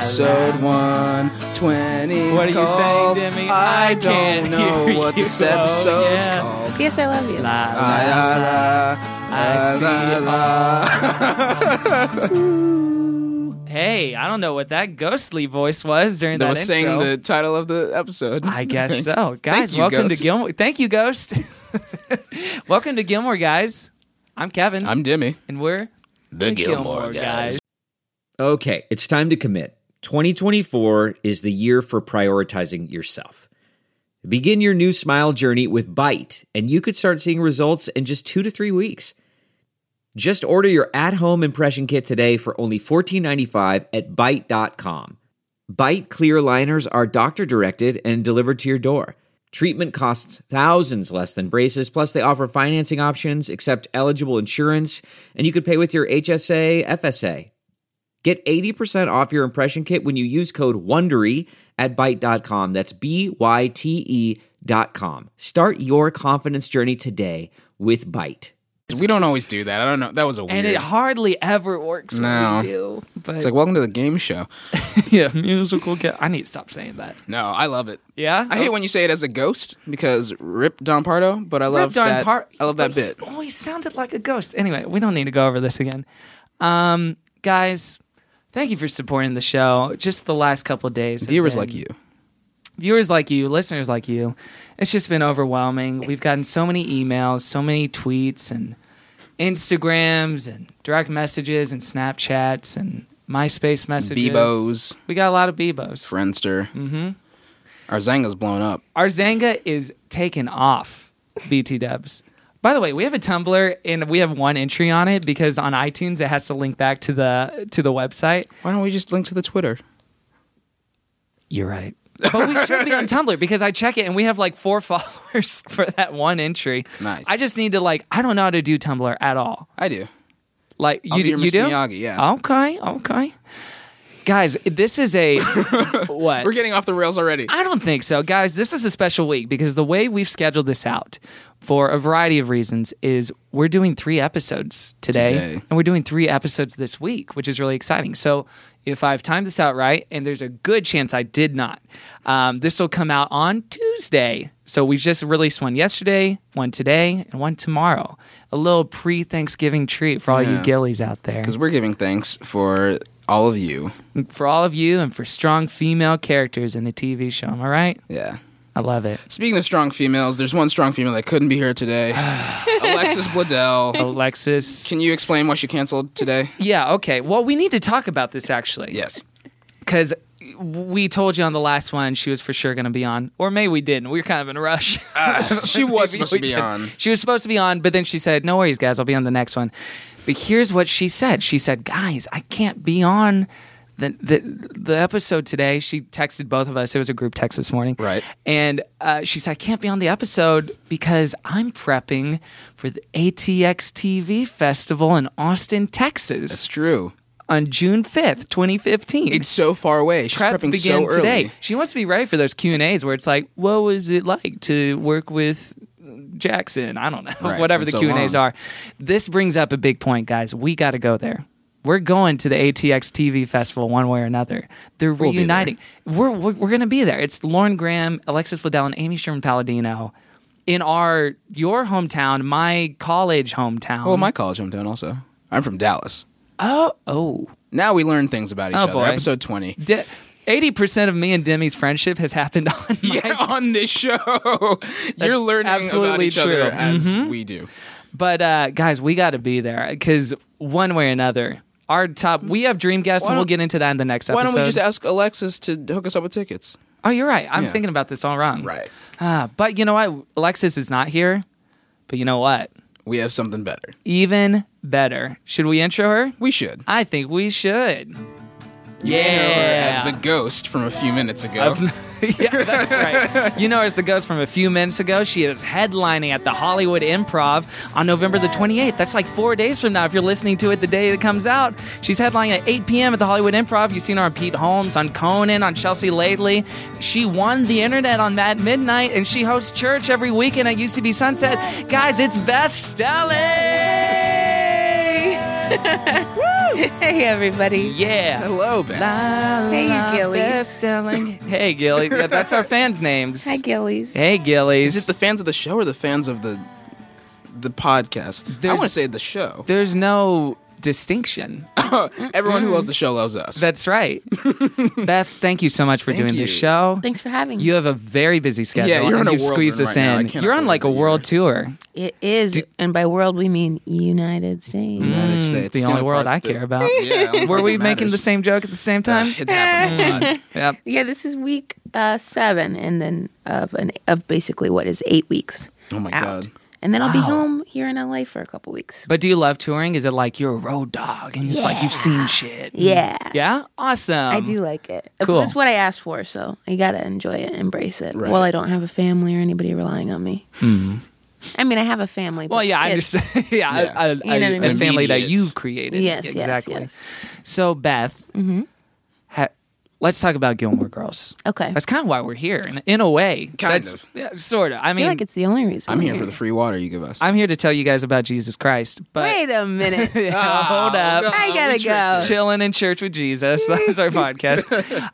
Episode 120. What are you saying, Demi? I don't can't know hear what you. this episode's Oh, yeah. called. P.S. I love you. La, la, la, Hey, I don't know what that ghostly voice was during That that was intro. saying the title of the episode. I guess so. Guys, Thank you, welcome Ghost. to Gilmore. Thank you, Ghost. Welcome to Gilmore, guys. I'm Kevin. I'm Demi. And we're The Gilmore Guys. Okay, it's time to commit. 2024 is the year for prioritizing yourself. Begin your new smile journey with Byte, and you could start seeing results in just 2 to 3 weeks. Just order your at-home impression kit today for only $14.95 at Byte.com. Byte clear liners are doctor-directed and delivered to your door. Treatment costs thousands less than braces, plus they offer financing options, accept eligible insurance, and you could pay with your HSA, FSA. Get 80% off your impression kit when you use code WONDERY at Byte.com. That's BYTE.com. Start your confidence journey today with Byte. We don't always do that. I don't know. That was a weird. And it hardly ever works No. when we do. But It's like, welcome to the game show. yeah, musical. I need to stop saying that. No, I love it. Yeah? I hate when you say it as a ghost because Rip Don Pardo, but I love that. I love that bit. Oh, he sounded like a ghost. Anyway, we don't need to go over this again. Guys, thank you for supporting the show. Just the last couple of days. have Viewers been- like you. Viewers like you, listeners like you. It's just been overwhelming. We've gotten so many emails, so many tweets and Instagrams and direct messages and Snapchats and MySpace messages. Bebos, We got a lot of Bebos. Friendster. Mm-hmm. Our Zanga's blown up. Our Zanga is taken off, BT Dubs. By the way, we have a Tumblr and we have one entry on it because on iTunes it has to link back to the website. Why don't we just link to the Twitter? You're right. But we should be on Tumblr because I check it and we have like 4 followers for that one entry. Nice. I just need to I don't know how to do Tumblr at all. I do. Like I'll be you your Mr. do? Miyagi, yeah. Okay. Guys, this is a what? We're getting off the rails already. I don't think so. Guys, this is a special week because the way we've scheduled this out for a variety of reasons is we're doing 3 episodes today. And we're doing 3 episodes this week, which is really exciting. So if I've timed this out right, and there's a good chance I did not, this will come out on Tuesday. So we just released one yesterday, one today, and one tomorrow. A little pre-Thanksgiving treat for all you gillies out there. Because we're giving thanks for all of you. For all of you and for strong female characters in the TV show. Am I right? Yeah. I love it. Speaking of strong females, there's one strong female that couldn't be here today. Alexis Bledel. Alexis. Can you explain why she canceled today? Yeah, okay. Well, we need to talk about this actually. Yes. Because we told you on the last one she was for sure going to be on. Or maybe we didn't. We were kind of in a rush. She was Maybe supposed to we be did. on. She was supposed to be on, but then she said, no worries, guys. I'll be on the next one. But here's what she said. She said, guys, I can't be on the episode today. She texted both of us. It was a group text this morning. Right. And she said, I can't be on the episode because I'm prepping for the ATX TV Festival in Austin, Texas. That's true. On June 5th, 2015. It's so far away. She's Prep prepping began so early. today. She wants to be ready for those Q&As where it's like, what was it like to work with Jackson? I don't know. Right, Whatever it's the been so Q&As long. are. This brings up a big point, guys. We got to go there. We're going to the ATX TV Festival one way or another. They're We'll be reuniting. We're going to be there. It's Lauren Graham, Alexis Bledel, and Amy Sherman-Palladino in your hometown, my college hometown. Well, my college hometown also. I'm from Dallas. Oh. Now we learn things about each other. boy. Episode 20. 80% of me and Demi's friendship has happened on my on this show. You're learning about absolutely each other true. as we do. But guys, we got to be there because one way or another, our top. We have dream guests, and we'll get into that in the next episode. Why don't we just ask Alexis to hook us up with tickets? Oh, you're right. I'm Yeah. thinking about this all wrong. Right. But you know what? Alexis is not here. But you know what? We have something better. Even better. Should we intro her? We should. I think we should. You know her as the ghost from a few minutes ago. Yeah, that's right. You know her as the ghost from a few minutes ago. She is headlining at the Hollywood Improv on November the 28th. That's like 4 days from now if you're listening to it the day it comes out. She's headlining at 8 p.m. at the Hollywood Improv. You've seen her on Pete Holmes, on Conan, on Chelsea Lately. She won the internet on Mad Midnight, and she hosts church every weekend at UCB Sunset. Guys, it's Beth Stelly! Woo! Hey, everybody. Yeah. Hello, Beth. Hey, you Gillies. Hey, Gillies. Yeah, that's our fans' names. Hi, Gillies. Hey, Gillies. Is it the fans of the show or the fans of the podcast? I want to say the show. There's no distinction. Everyone who loves the show loves us. That's right. Beth, thank you so much for doing this show. Thanks for having me. You have a very busy schedule. Yeah, you're on a you've whirlwind squeezed us right now. in. You're on like a world tour. It is, and by world we mean United States. United States. The only world I care about. Yeah, Were we making the same joke at the same time? It's happening a lot. Yep. Yeah, this is week 7, and then of basically what is 8 weeks. Oh my God. And then I'll be home here in LA for a couple weeks. But do you love touring? Is it like you're a road dog and it's like you've seen shit? Yeah. Yeah? Awesome. I do like it. Cool. It's what I asked for, so I gotta enjoy it, embrace it. Right. While I don't have a family or anybody relying on me. Mm-hmm. I mean, I have a family. But Well, yeah, kids. I'm just You know what I mean? a family that Immediate. you've created. Yes, exactly. yes. So, Beth, let's talk about Gilmore Girls. Okay. That's kind of why we're here, in a way. Kind of. Yeah, sort of. I I mean, feel like it's the only reason. I'm we're here for the free water you give us. I'm here to tell you guys about Jesus Christ. But Wait a minute. hold up. I gotta go. Chilling in church with Jesus. That's our podcast.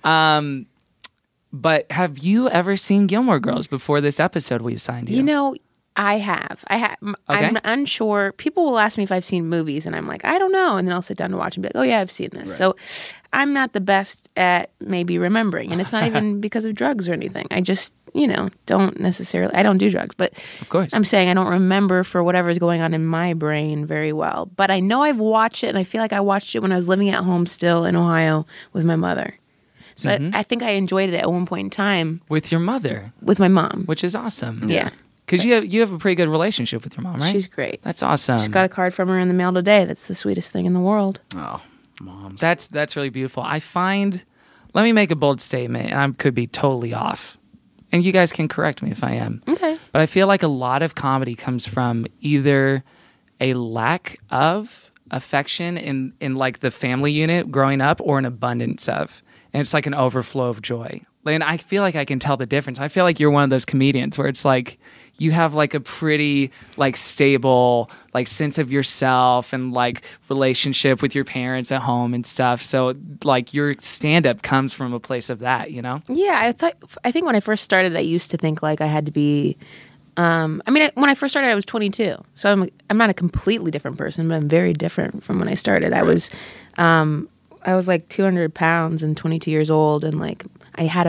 But have you ever seen Gilmore Girls before this episode we assigned you? You know, I have. Okay. I'm unsure. People will ask me if I've seen movies, and I'm like, I don't know. And then I'll sit down to watch and be like, oh, yeah, I've seen this. Right. So I'm not the best at maybe remembering. And it's not even because of drugs or anything. I just, don't necessarily. I don't do drugs. But of course. I'm saying I don't remember for whatever's going on in my brain very well. But I know I've watched it, and I feel like I watched it when I was living at home still in Ohio with my mother. So I think I enjoyed it at one point in time. With your mother. With my mom. Which is awesome. Yeah. Because you have a pretty good relationship with your mom, right? She's great. That's awesome. Just got a card from her in the mail today. That's the sweetest thing in the world. Oh, moms. That's really beautiful. I find, let me make a bold statement, and I could be totally off. And you guys can correct me if I am. Okay. But I feel like a lot of comedy comes from either a lack of affection in like the family unit growing up or an abundance of. And it's like an overflow of joy. And I feel like I can tell the difference. I feel like you're one of those comedians where it's like you have like a pretty like stable like sense of yourself and like relationship with your parents at home and stuff. So like your stand-up comes from a place of that, Yeah, I think when I first started, I used to think like I had to be. When I first started, I was 22, so I'm not a completely different person, but I'm very different from when I started. I was like 200 pounds and 22 years old, and like I had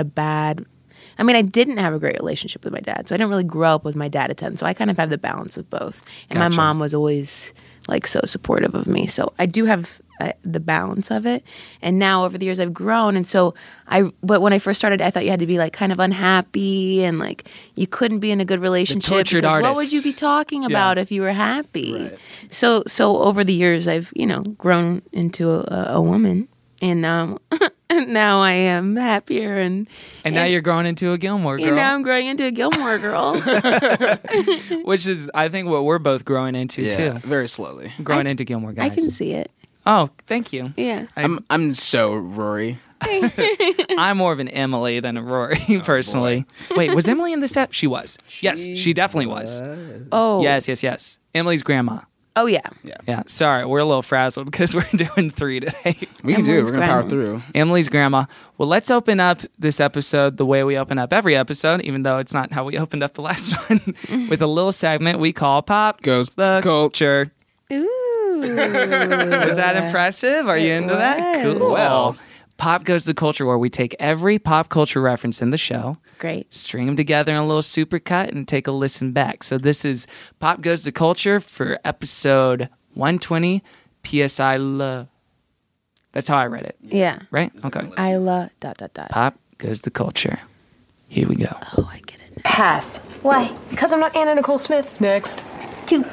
I didn't have a great relationship with my dad, so I didn't really grow up with my dad a ton, so I kind of have the balance of both. And Gotcha. My mom was always like so supportive of me, so I do have the balance of it. And now over the years I've grown, and so but when I first started, I thought you had to be like kind of unhappy and like you couldn't be in a good relationship tortured because artist. what would you be talking about if you were happy? Right. So over the years I've grown into a woman, and now I am happier and now you're growing into a Gilmore Girl. And now I'm growing into a Gilmore Girl. Which is, I think, what we're both growing into too. Very slowly. Growing into Gilmore Guys. I can see it. Oh, thank you. Yeah. I'm so Rory. I'm more of an Emily than a Rory, personally. Wait, was Emily in this app? She was. Yes, she definitely was. Oh. Yes. Emily's grandma. Oh, yeah. Yeah. Sorry, we're a little frazzled because we're doing 3 today. We can do it. Emily's We're going to power grandma. through. Emily's grandma. Well, let's open up this episode the way we open up every episode, even though it's not how we opened up the last one, with a little segment we call Pop Goes the Culture. Ooh. Was that impressive? Are you into that? was. Cool. Well. Pop Goes the Culture, where we take every pop culture reference in the show, Great. string them together in a little supercut, and take a listen back. So this is Pop Goes the Culture for episode 120, PSI Love. That's how I read it, Yeah. right? Okay. I love ... Pop Goes the Culture. Here we go. Oh, I get it now. Pass. Why? Because I'm not Anna Nicole Smith. Next. 2.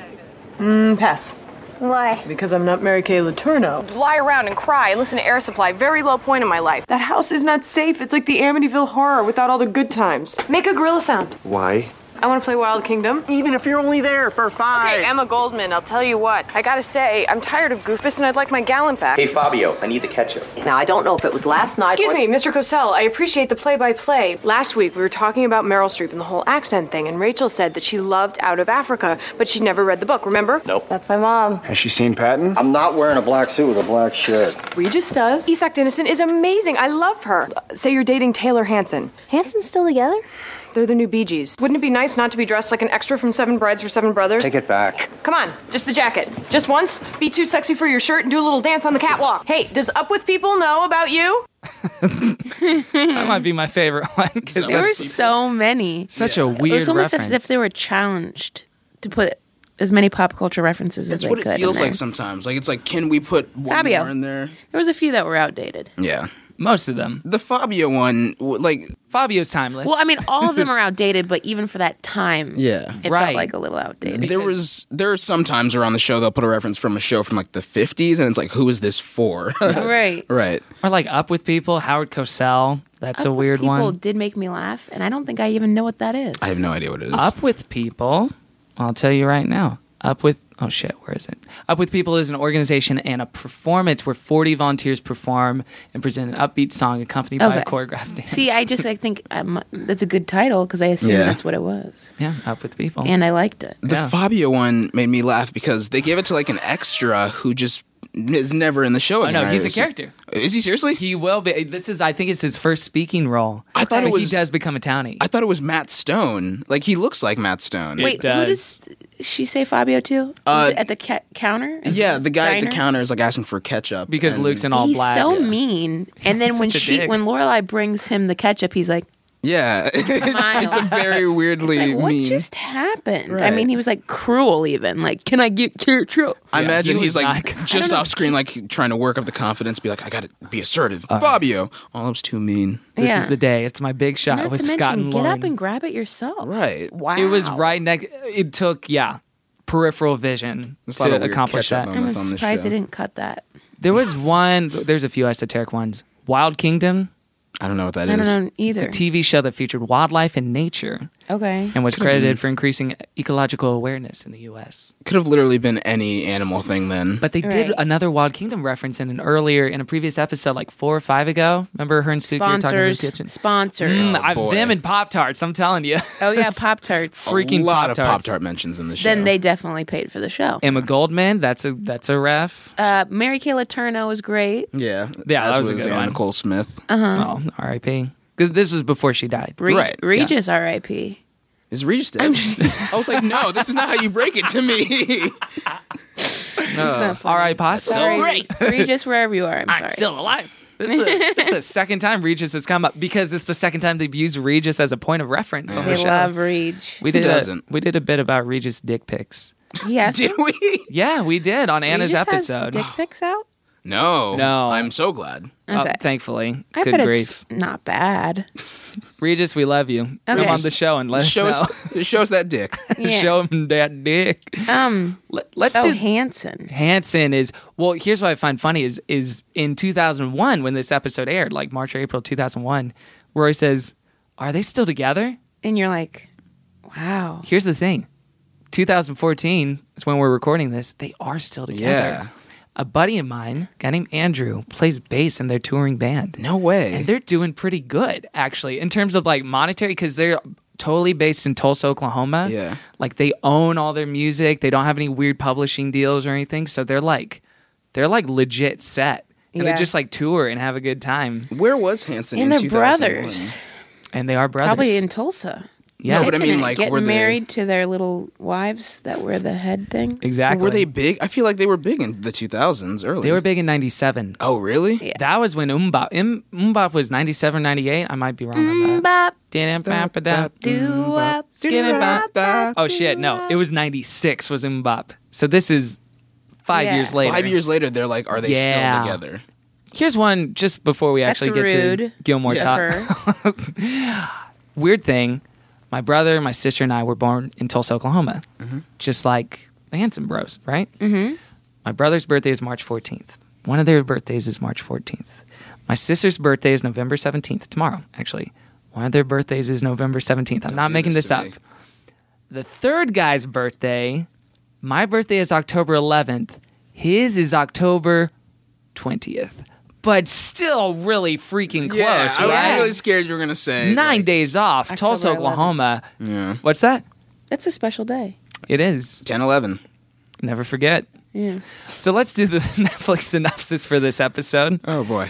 Pass. Why? Because I'm not Mary Kay Letourneau. Lie around and cry and listen to Air Supply. Very low point in my life. That house is not safe. It's like the Amityville Horror without all the good times. Make a gorilla sound. Why? I want to play Wild Kingdom. Even if you're only there for 5. Okay, Emma Goldman, I'll tell you what. I gotta say, I'm tired of Goofus and I'd like my gallon back. Hey, Fabio, I need the ketchup. Now, I don't know if it was last night Excuse me, Mr. Cosell, I appreciate the play-by-play. Last week, we were talking about Meryl Streep and the whole accent thing, and Rachel said that she loved Out of Africa, but she'd never read the book, remember? Nope. That's my mom. Has she seen Patton? I'm not wearing a black suit with a black shirt. Regis does. Isak Dinesen is amazing. I love her. Say you're dating Taylor Hanson. Hanson's still together? They're the new Bee Gees. Wouldn't it be nice not to be dressed like an extra from Seven Brides for Seven Brothers? Take it back. Come on, just the jacket. Just once, be too sexy for your shirt and do a little dance on the catwalk. Hey, does Up With People know about you? That might be my favorite one. There were so many. Such a weird It was almost reference. as if they were challenged to put as many pop culture references as That's they what could. it feels in there. like sometimes. Like, it's like, can we put one Fabio. more in there? There was a few that were outdated. Yeah. Most of them. The Fabio one, like, Fabio's timeless. Well, I mean, all of them are outdated, but even for that time, yeah. it Right. felt like a little outdated. There are some times where on the show they'll put a reference from a show from like the 50s, and it's like, who is this for? Right. Right. Or like Up With People, Howard Cosell. That's Up a With weird People one. did make me laugh, and I don't think I even know what that is. I have no idea what it is. Up With People, I'll tell you right now. Oh shit, where is it? Up With People is an organization and a performance where 40 volunteers perform and present an upbeat song accompanied by a Okay. choreographed dance. See, I think that's a good title because I assume Yeah. that's what it was, Yeah, Up With People. and I liked it. The Yeah. Fabio one made me laugh because they gave it to like an extra who just is never in the show Oh, again. no, he's a assume. character. Is he seriously? He will be. I think it's his first speaking role. I thought it But was- He does become a townie. I thought it was Matt Stone. Like, he looks like Matt Stone. It Wait, who does. does she say Fabio to? Was it at the counter? Yeah, the guy at the Diner? counter is like asking for ketchup because and- Luke's in all He's black. so mean. And then when Such a dick. when Lorelai brings him the ketchup, he's like, Yeah, it's a very weirdly it's like, what mean. just happened? I Right. mean, he was like cruel even. Like, can I get ketchup? I Yeah, imagine he he's was like not- just off screen, like trying to work up the confidence, be like, I gotta be assertive. Fabio. Oh, that was too mean. This Yeah. is the day. It's my big shot Not with to Scott mention, and get Lauren. up and grab it yourself. Right. Wow. It was right next. It took peripheral vision There's a lot of to weird accomplish ketchup that. on I'm That's on this surprised show. they didn't cut that. There was one. There's a few esoteric ones. Wild Kingdom. I don't know what that I is. don't know It's either. a TV show that featured wildlife and nature Okay. and was credited for increasing ecological awareness in the U.S. Could have literally been any animal thing then. But they did Right. another Wild Kingdom reference in a previous episode, like 4 or 5 ago. Remember her and Suki were talking in the kitchen? Sponsors. boy. Them and Pop Tarts. I'm telling you, Oh yeah, Pop Tarts. freaking a lot of Pop-Tarts. Pop-Tart mentions in the show. Then they definitely paid for the show. Emma Goldman. That's a ref. Mary Kay Letourneau was great. Yeah. Yeah, as that was a good Anna one. Nicole Smith. Oh, R.I.P. 'Cause this was before she died. Right. Regis, R.I.P. Is Regis dead? I was like, no, this is not how you break it to me. R.I.P. Sorry, great. Regis, wherever you are. I'm I'm sorry. still alive. This is the second time Regis has come up because it's the second time they've used Regis as a point of reference on the They show. love Reg. We did doesn't? we did a bit about Regis dick pics. Yes. Did we? Yeah, we did on Anna's Regis has episode. dick pics out. No. No. I'm so glad. Okay. Thankfully, I good bet grief. it's not bad. Regis, we love you. Come Okay. on the show and let us Show know. us, show us that dick. Yeah. Show him that dick. Let's do. Hanson. Hanson is here's what I find funny is in 2001 when this episode aired, like March or April 2001, Roy says, "Are they still together?" And you're like, wow. Here's the thing. 2014 is when we're recording this. They are still together. Yeah. A buddy of mine, a guy named Andrew, plays bass in their touring band. No way. And they're doing pretty good, actually, in terms of like monetary, because they're totally based in Tulsa, Oklahoma. Yeah. Like they own all their music. They don't have any weird publishing deals or anything. So they're like legit set. And Yeah. they just like tour and have a good time. Where was Hanson And in they're 2001? brothers. And they are brothers. Probably in Tulsa. Yeah. No, but I mean, Kicking it, like, getting were they- married to their little wives that were the head thing. Exactly. Were they big? I feel like they were big in the 2000s early. They were big in 97. Oh, really? Yeah. That was when Mbop was 97, 98. I might be wrong on that. Bop, Doo-wop. doo-wop, Skiddy-bop. Oh shit, no. It was 96 was Mbop. So this is 5 Yeah. years later. 5 years later, they're like, are they Yeah. still together? Here's one just before we That's actually get rude. to Gilmore of Top. her. Weird thing, my brother, my sister, and I were born in Tulsa, Oklahoma. Just like the Hanson Bros, right? Mm-hmm. My brother's birthday is March 14th. One of their birthdays is March 14th. My sister's birthday is November 17th, tomorrow, actually. One of their birthdays is November 17th. I'm not do making this this to up. me. the third guy's birthday, my birthday is October 11th. His is October 20th. But still really freaking close. Yeah, I was right? really scared you were going to say 9 days off. October Tulsa, Oklahoma. Yeah. What's that? That's a special day. It is. 10/11. Never forget. Yeah. So let's do the Netflix synopsis for this episode. Oh, boy.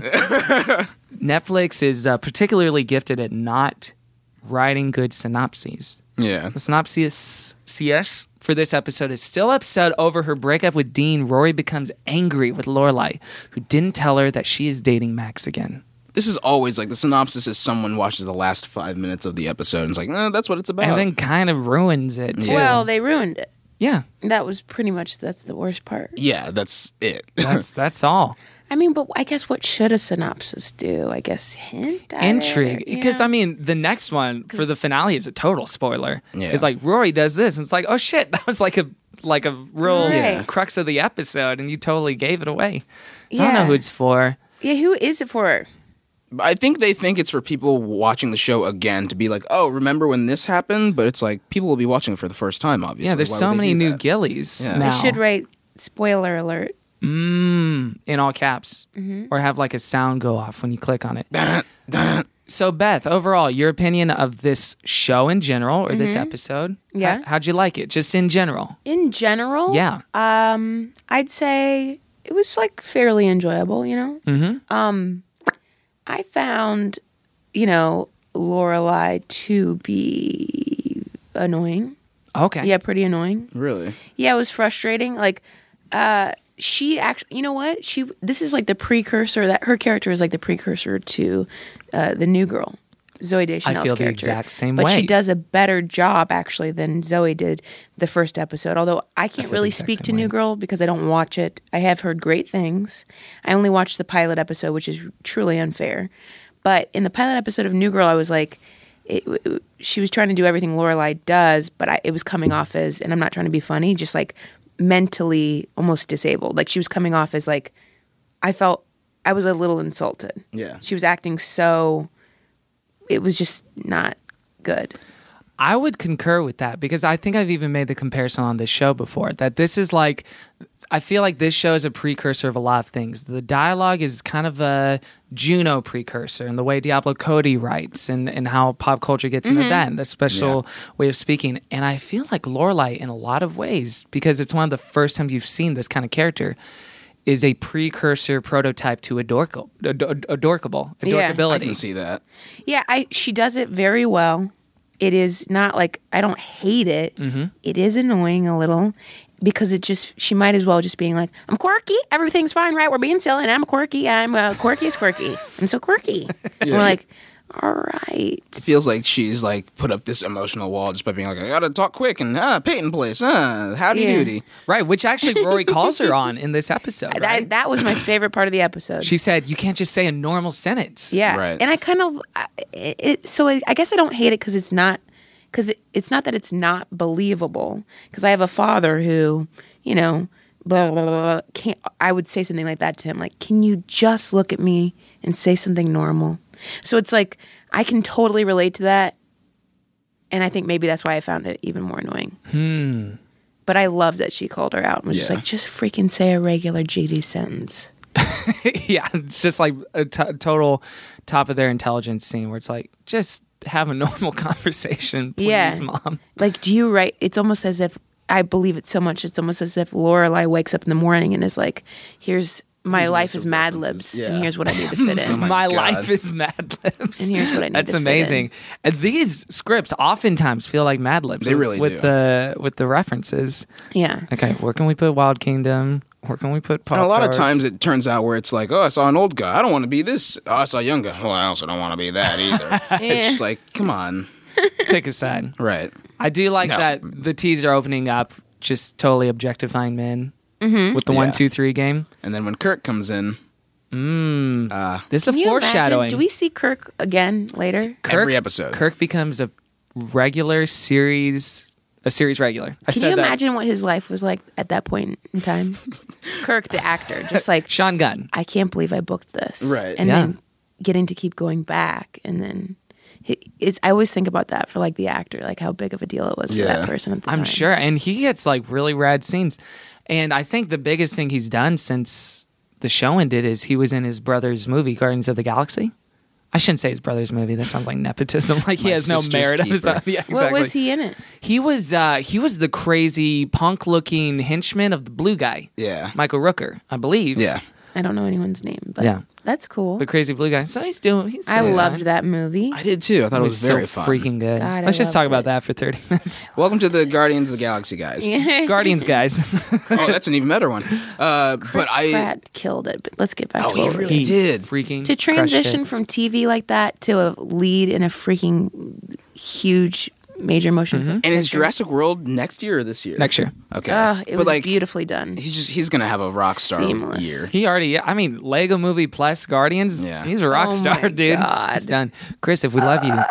Netflix is particularly gifted at not writing good synopses. Yeah. The synopsis CS for this episode is still upset over her breakup with Dean. Rory becomes angry with Lorelai, who didn't tell her that she is dating Max again. This is always like the synopsis is someone watches the last 5 minutes of the episode and is like, that's what it's about. And then kind of ruins it, too. Well, they ruined it. Yeah. That was pretty much, that's the worst part. Yeah, that's it. That's all. I mean, but I guess what should a synopsis do? I guess hint at Intrigue. it, Because, I mean, the next one for the finale is a total spoiler. Yeah. It's like, Rory does this, and it's like, oh, shit, that was like a real Right. crux of the episode, and you totally gave it away. So I don't know Yeah. who it's for. Yeah, who is it for? I think they think it's for people watching the show again to be like, oh, remember when this happened? But it's like people will be watching it for the first time, obviously. Yeah, there's Why so would they many do new that? gillies Yeah. now. They should write spoiler alert. In all caps. Or have like a sound go off when you click on it. Dun, dun. So, Beth, overall, your opinion of this show in general or this episode? Yeah. How'd you like it? Just in general? In general, Yeah. I'd say it was like fairly enjoyable, you know? Mm-hmm. I found, Lorelai to be annoying. Okay. Yeah, pretty annoying. Really? Yeah, it was frustrating. Like, she actually, you know what? This is like the precursor, that her character is like the precursor to the new girl, Zoe Deschanel's feel the character. exact same but way. she does a better job actually than Zoe did the first episode. Although I can't feel really the exact speak to same way. New Girl because I don't watch it. I have heard great things. I only watched the pilot episode, which is truly unfair. But in the pilot episode of New Girl, I was like, she was trying to do everything Lorelai does, but it was coming off as, and I'm not trying to be funny, just like mentally almost disabled. Like she was coming off as like, I felt I was a little insulted. Yeah. She was acting so, it was just not good. I would concur with that because I think I've even made the comparison on this show before that this is like, I feel like this show is a precursor of a lot of things. The dialogue is kind of a Juno precursor in the way Diablo Cody writes and how pop culture gets into that and that special way of speaking. And I feel like Lorelai in a lot of ways, because it's one of the first times you've seen this kind of character, is a precursor prototype to adorkability. I can see that. Yeah, she does it very well. It is not like, I don't hate it. It is annoying a little because she might as well just being like, I'm quirky. Everything's fine, right? We're being silly and I'm quirky. I'm quirky as quirky. I'm so quirky. And we're like, all right. It feels like she's like put up this emotional wall just by being like, I gotta talk quick and Peyton place, howdy Yeah. doody. Right, which actually Rory calls her on in this episode, right? That was my favorite part of the episode. She said, you can't just say a normal sentence. Yeah, Right. and I kind of I guess I don't hate it because it's not that it's not believable. Because I have a father who, blah blah blah, blah can't. I would say something like that to him, like, "Can you just look at me and say something normal?" So it's like I can totally relate to that, and I think maybe that's why I found it even more annoying. But I loved that she called her out and was just Yeah. like, "Just freaking say a regular GD sentence." Yeah, it's just like a total top of their intelligence scene where it's like, just have a normal conversation, please, Yeah. Mom. Like, do you write? It's almost as if I believe it so much. It's almost as if Lorelai wakes up in the morning and is like, "Here's my life is Mad Libs, Yeah. and here's what I need to fit in." My God. life is Mad Libs. And here's what I need That's to fit amazing. And these scripts oftentimes feel like Mad Libs. They really with do. with the references. Yeah. Okay, where can we put Wild Kingdom? Where can we put Pop And a lot of Tarts? times it turns out where it's like, oh, I saw an old guy. I don't want to be this. Oh, I saw a young guy. Well, I also don't want to be that either. It's just like, come on. pick a side. Right. I do like No. that the teaser opening up just totally objectifying men with the Yeah. 1, 2, 3 game. And then when Kirk comes in, This is a Can you foreshadowing. imagine? Do we see Kirk again later? every episode. Kirk becomes a series regular. I Can said you that. imagine what his life was like at that point in time? Kirk, the actor, just like, Sean Gunn. I can't believe I booked this. Right. And Yeah. then getting to keep going back. And then I always think about that for like the actor, like how big of a deal it was for that person at the time. I'm sure. And he gets like really rad scenes. And I think the biggest thing he's done since the show ended is he was in his brother's movie, Guardians of the Galaxy. I shouldn't say his brother's movie. That sounds like nepotism. Like he has no merit on his own. Yeah, exactly. What was he in it? He was the crazy punk-looking henchman of the blue guy. Yeah. Michael Rooker, I believe. Yeah. I don't know anyone's name, but Yeah. that's cool. The crazy blue guy. So he's doing I fine. loved that movie. I did too. I thought it was very so fun. freaking good. God, Let's I just talk loved about it. that for 30 minutes. Welcome to the Guardians of the Galaxy guys. Guardians guys. Oh, that's an even better one. Chris Pratt killed it, but let's get back Oh, to he it. really did. Freaking To crushed transition it. from TV like that to a lead in a freaking huge major motion film. And is Jurassic World next year or this year? Next year. Okay. It But, was like, beautifully done. He's gonna have a rock star Seamless. year. He already, I mean, Lego Movie plus Guardians. Yeah. He's a rock Oh star, my dude. God. It's done. Chris, if we love you,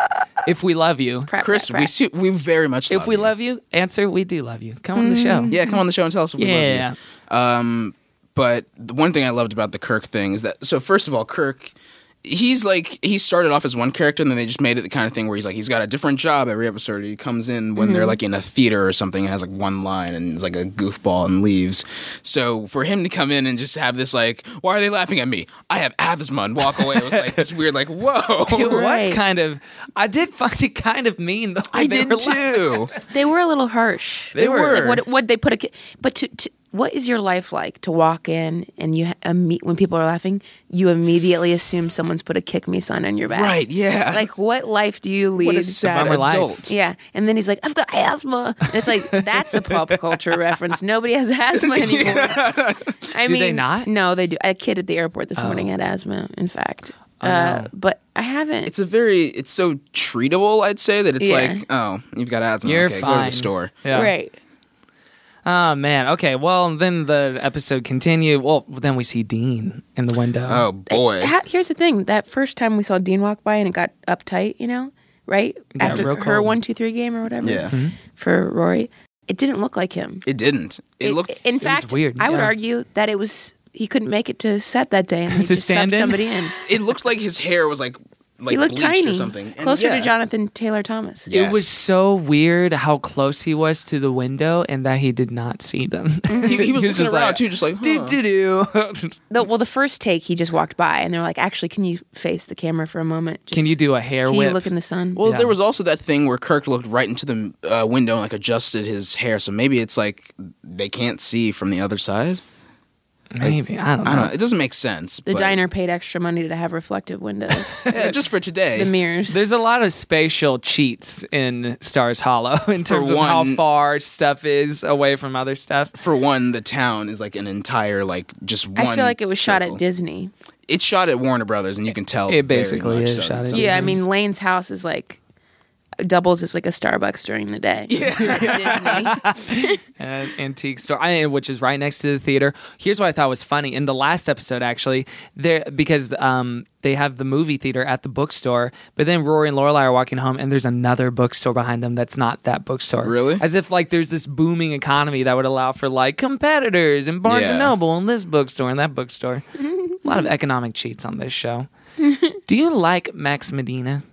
Pratt, Chris, Pratt. we very much love if we you. love you, answer, we do love you. Come on the show. Yeah, come on the show and tell us if we Yeah. love you. But the one thing I loved about the Kirk thing is that, so first of all, Kirk, he started off as one character, and then they just made it the kind of thing where he's got a different job every episode. He comes in when they're like in a theater or something, and has like one line, and is like a goofball and leaves. So for him to come in and just have this like, why are they laughing at me? I have asthma, and walk away, it was like this weird like, whoa. It Right. was kind of, I did find it kind of mean, though. I did too. They were a little harsh. They were. It's like, what they put but to what is your life like to walk in and you when people are laughing, you immediately assume someone's put a kick me sign on your back. Right, yeah. Like, what life do you lead? What a sad bummer life. adult. Yeah, and then he's like, "I've got asthma." And it's like that's a pop culture reference. Nobody has asthma anymore. I Do mean, they not? No, they do. A kid at the airport this morning had asthma. In fact, no. but I haven't. It's so treatable, I'd say, that it's Yeah. like, oh, you've got asthma. You're okay, fine. go to the store. Yeah. right. Oh, man. Okay, well, then the episode continued. Well, then we see Dean in the window. Oh, boy. Here's the thing: that first time we saw Dean walk by and it got uptight, right Yeah, after real her cold. 1, 2, 3 game or whatever. Yeah. For Rory, it didn't look like him. It didn't. It looked... In fact, weird, I would yeah. argue that it was he couldn't make it to set that day, and he Is it just subbed stand-in? somebody in. It looked like his hair was like He looked bleached tiny, or something. And closer yeah. to Jonathan Taylor Thomas. Yeah. It was so weird how close he was to the window and that he did not see them. He was looking just around like, too, just like, huh. do-do-do. The first take, he just walked by, and they're like, "Actually, can you face the camera for a moment? Just, Can you do a hair Can whip? you look in the sun?" Well, Yeah. there was also that thing where Kirk looked right into the window and like adjusted his hair, so maybe it's like they can't see from the other side. Maybe. I don't know. I don't know. It doesn't make sense. the but- diner paid extra money to have reflective windows, Yeah, just for today. the mirrors. There's a lot of spatial cheats in Stars Hollow in terms of how one- far stuff is away from other stuff. For one, the town is like an entire like just one. I feel like it was shot circle. at Disney. It's shot at Warner Brothers, and you can tell It basically very much is so. shot at So- Disney. Yeah, I mean, Lane's house is like doubles as like a Starbucks during the day. Disney. An antique store, which is right next to the theater. Here's what I thought was funny in the last episode, actually, because they have the movie theater at the bookstore, but then Rory and Lorelai are walking home, and there's another bookstore behind them that's not that bookstore. Really? As if like there's this booming economy that would allow for like competitors and Barnes and Yeah. Noble and this bookstore and that bookstore. A lot of economic cheats on this show. Do you like Max Medina?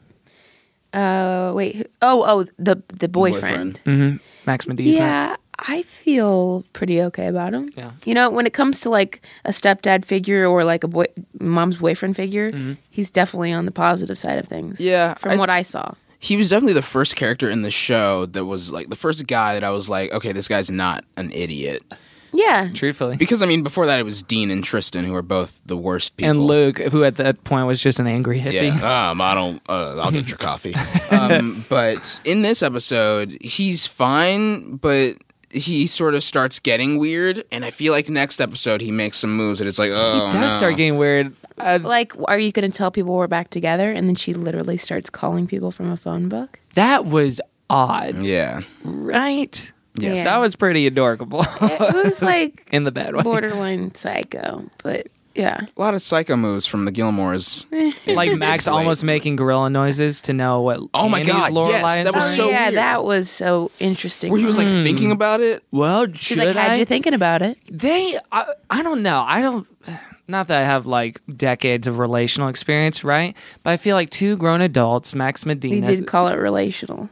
Wait. The boyfriend. Max Medina's Yeah, I feel pretty okay about him. Yeah. When it comes to like a stepdad figure or like a mom's boyfriend figure, he's definitely on the positive side of things. Yeah, from what I saw. He was definitely the first character in the show that was like the first guy that I was like, okay, this guy's not an idiot. Yeah, Truthfully. Because I mean, before that, it was Dean and Tristan who were both the worst people. And Luke, who at that point was just an angry hippie. Yeah, I don't. I'll get your coffee. But in this episode, he's fine, but he sort of starts getting weird, and I feel like next episode he makes some moves, and it's like, oh, He does no. start getting weird. like, are you going to tell people we're back together? And then she literally starts calling people from a phone book. That was odd, Yeah. right? Yes. Yeah. That was pretty adorable It was like in the bad way. borderline psycho, but yeah. A lot of psycho moves from the Gilmores. Like Max Wait. almost making gorilla noises to know what. Oh my Annie's God, Lorelai yes, is that was doing. so yeah, weird. that was so interesting. Where he was like thinking about it. Well, She's like, how'd you thinking about it? They, I don't know. not that I have like decades of relational experience, right? But I feel like two grown adults, Max Medina. They did call it relational.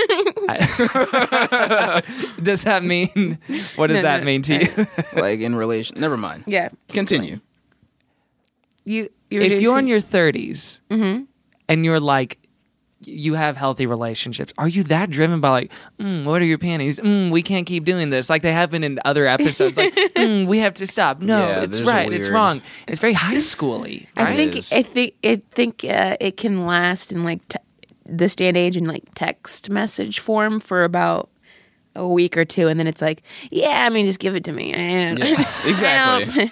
Does that mean? What does that mean to you? Like in relation. Never mind. Yeah. Continue. If you're in your 30s and you're like, you have healthy relationships, are you that driven by like, what are your panties? We can't keep doing this. Like they have been in other episodes. Like, we have to stop. No, Yeah, it's there's a right. It's weird- wrong. It's very high schooly. Right? I think it can last in like this day and age in like text message form for about a week or two, and then it's like, yeah, I mean, just give it to me. Exactly.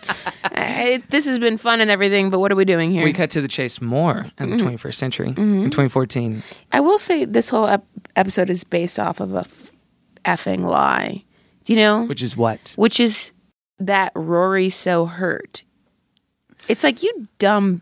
This has been fun and everything, but what are we doing here? We cut to the chase more in the 21st century, in 2014. I will say this whole episode is based off of a effing lie. Do you know? Which is what? Which is that Rory's so hurt. It's like, you dumb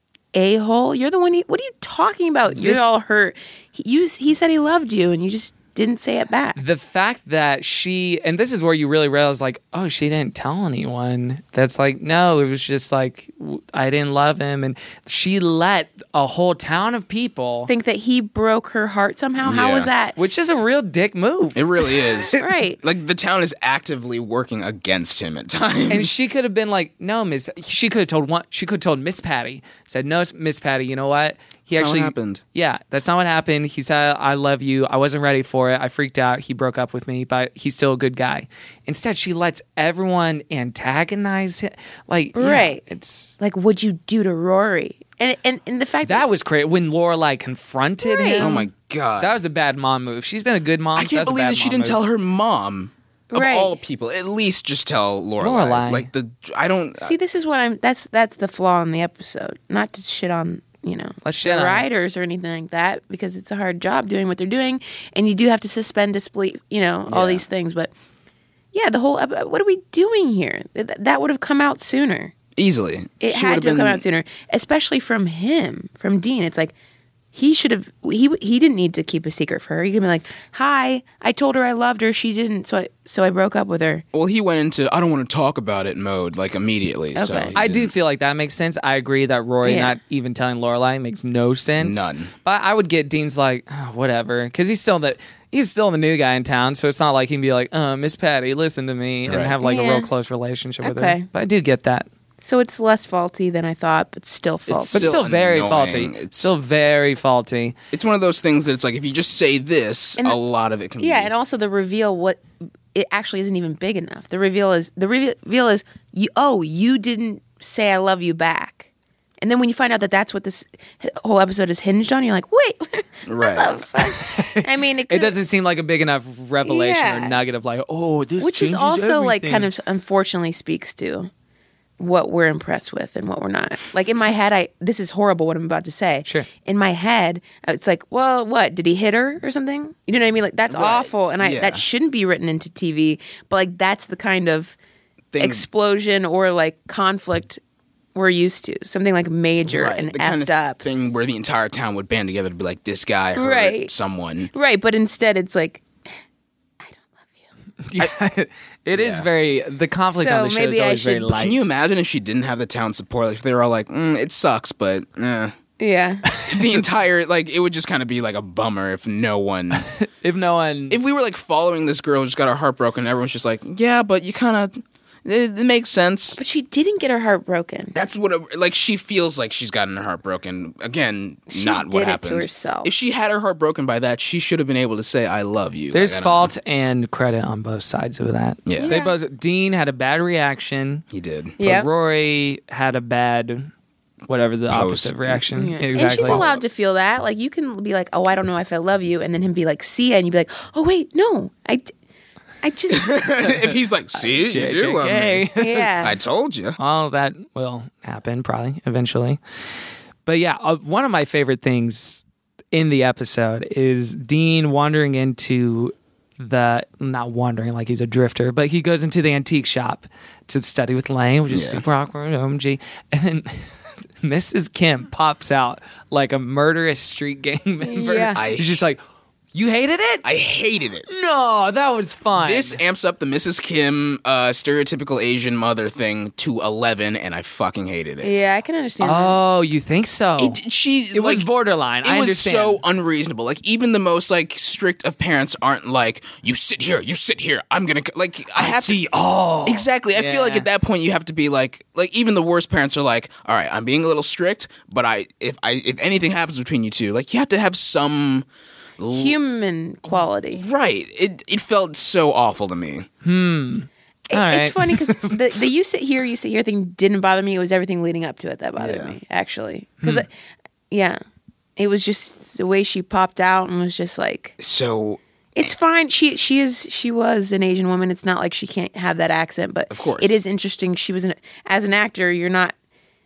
a-hole. You're the one. What are you talking about? You're all hurt. He said he loved you, and you just didn't say it back. The fact that and this is where you really realize, like, oh, she didn't tell anyone. That's like, no, it was just like, I didn't love him. And she let a whole town of people think that he broke her heart somehow. How Yeah. was that? which is a real dick move. It really is. Right. Like the town is actively working against him at times. And she could have been like, no, Miss. She could have told Miss Patty. Said, no, Miss Patty. You know what? He That's not actually what happened. Yeah, that's not what happened. He said, I love you. I wasn't ready for it. I freaked out. He broke up with me, but he's still a good guy. Instead, she lets everyone antagonize him. Like, Right. Yeah, it's Like, what'd you do to Rory? And the fact that was crazy when Lorelai confronted Right. him. Oh my god. That was a bad mom move. She's been a good mom. I can't believe that she didn't tell her mom. Of Right. all people, at least just tell Lorelai. Like I don't See, this is what that's the flaw in the episode. Not to shit on, Let's shit the on it. writers or anything like that, because it's a hard job doing what they're doing, and you do have to suspend disbelief, all these things. But yeah, the whole what are we doing here? That would have come out sooner. easily. It She had would've to have come been- out sooner, especially from him, from Dean. It's like he should have. He didn't need to keep a secret for her. He could be like, "Hi, I told her I loved her. She didn't, so I broke up with her." Well, he went into I don't want to talk about it mode like immediately. So Okay. he I do didn't. feel like that makes sense. I agree that Rory Yeah. not even telling Lorelai makes no sense. None. But I would get Dean's like, oh, whatever, because he's still the new guy in town, so it's not like he can be like, Miss Patty, listen to me, and Right. have like a Yeah. real close relationship with her. Okay. But I do get that. So it's less faulty than I thought, but still faulty. But still very annoying. faulty. It's- Still very faulty. It's one of those things that it's like if you just say this, And a lot of it can be. Yeah, and also the reveal, it actually isn't even big enough. The reveal is you didn't say I love you back. And then when you find out that that's what this whole episode is hinged on, you're like, wait, Right. I mean, It doesn't seem like a big enough revelation Yeah. or nugget of like, oh, this which is changes also like everything. kind of unfortunately speaks to what we're impressed with and what we're not. Like in my head, this is horrible what I'm about to say. Sure. In my head, it's like, well, what, did he hit her or something? You know what I mean? Like that's awful, and Yeah. that shouldn't be written into TV. But like that's the kind of Thing- explosion or like conflict we're used to. Something like major Right. and The effed kind of up. thing where the entire town would band together to be like, this guy hurt Right. someone. Right, but instead it's like, Yeah, it is very the conflict So on the show maybe is I always very should- light. Can you imagine if she didn't have the town support? Like if they were all like, it sucks, but yeah. the entire like it would just kind of be like a bummer if no one. if no one, If we were like following this girl who just got her heart broken, everyone's just like, yeah, but you kind of. It makes sense. But she didn't get her heart broken. That's what like she feels like she's gotten her heart broken. Again, She not did what it to happened. herself. If she had her heart broken by that, she should have been able to say I love you. there's Like, I don't fault and credit on both sides of that. Yeah. They both. Dean had a bad reaction. know. He did. But Yeah. Rory had a bad, whatever the opposite Post. reaction. Yeah. Exactly. And she's allowed to feel that. Like, you can be like, oh, I don't know if I love you. And then him be like, see ya. And you be like, oh, wait, no. I just, If he's like, see, you do love me. yeah. I told you. All that will happen probably eventually. But yeah, one of my favorite things in the episode is Dean wandering into not wandering like he's a drifter, but he goes into the antique shop to study with Lane, which is super awkward, OMG. And then Mrs. Kim pops out like a murderous street gang member. Yeah. He's just like, You hated it? I hated it. No, that was fun. This amps up the Mrs. Kim stereotypical Asian mother thing to 11, and I fucking hated it. Yeah, I can understand that. Oh, you think so? It was borderline. I was understand. so unreasonable. Like, even the most like strict of parents aren't like, you sit here, I'm gonna like. I have see. to. Oh, exactly. I feel like at that point you have to be like even the worst parents are like, all right, I'm being a little strict, but if anything happens between you two, like you have to have some human quality. Right. It felt so awful to me. All right. It's funny because the you sit here thing didn't bother me. It was everything leading up to it that bothered me, actually. Because, it was just the way she popped out and was just like. So. It's fine. She was an Asian woman. It's not like she can't have that accent, but of course. It is interesting. She was as an actor, you're not,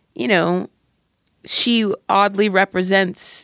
she oddly represents,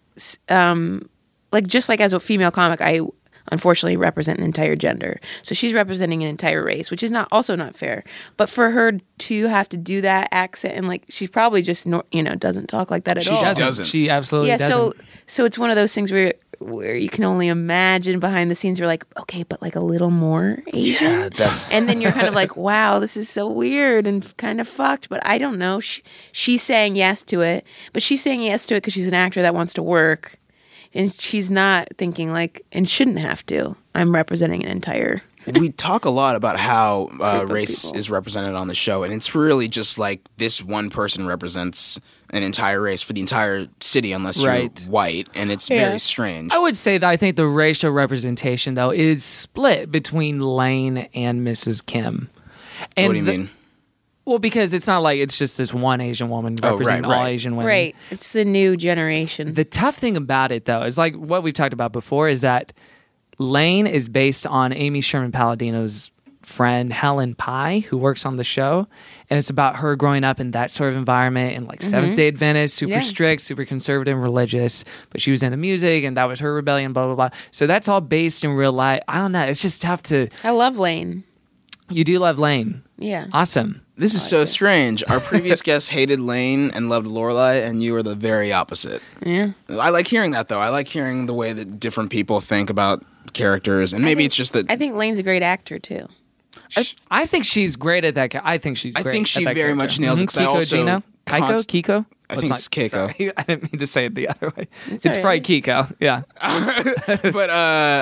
just like as a female comic, I unfortunately represent an entire gender. So she's representing an entire race, which is also not fair. But for her to have to do that accent and she probably just doesn't talk like that at all. She doesn't. She absolutely doesn't. So it's one of those things where you can only imagine behind the scenes. You're like, okay, but like a little more Asian. Yeah, and then you're kind of like, wow, this is so weird and kind of fucked. But I don't know. She's saying yes to it, but she's saying yes to it because she's an actor that wants to work. And she's not thinking and shouldn't have to. I'm representing an entire. We talk a lot about how race is represented on the show, and it's really just like this one person represents an entire race for the entire city, unless you're white, and it's very strange. I would say that I think the racial representation, though, is split between Lane and Mrs. Kim. And what do you mean? Well, because it's not like it's just this one Asian woman representing all Asian women. Right. It's the new generation. The tough thing about it, though, is like what we've talked about before, is that Lane is based on Amy Sherman Palladino's friend, Helen Pye, who works on the show. And it's about her growing up in that sort of environment and Seventh-day Adventist, super strict, super conservative, religious. But she was into music and that was her rebellion, blah, blah, blah. So that's all based in real life. I don't know. It's just tough to... I love Lane. You do love Lane. Yeah. Awesome. This is so strange. Our previous guest hated Lane and loved Lorelai, and you were the very opposite. Yeah. I like hearing that, though. I like hearing the way that different people think about characters, and maybe it's just that... I think Lane's a great actor, too. I think she's great at that. I think she's great. I think she very character. much nails it. Kiko also Dino? Kiko? I think it's Keiko. Sorry, I didn't mean to say it the other way. It's probably Kiko. Yeah. But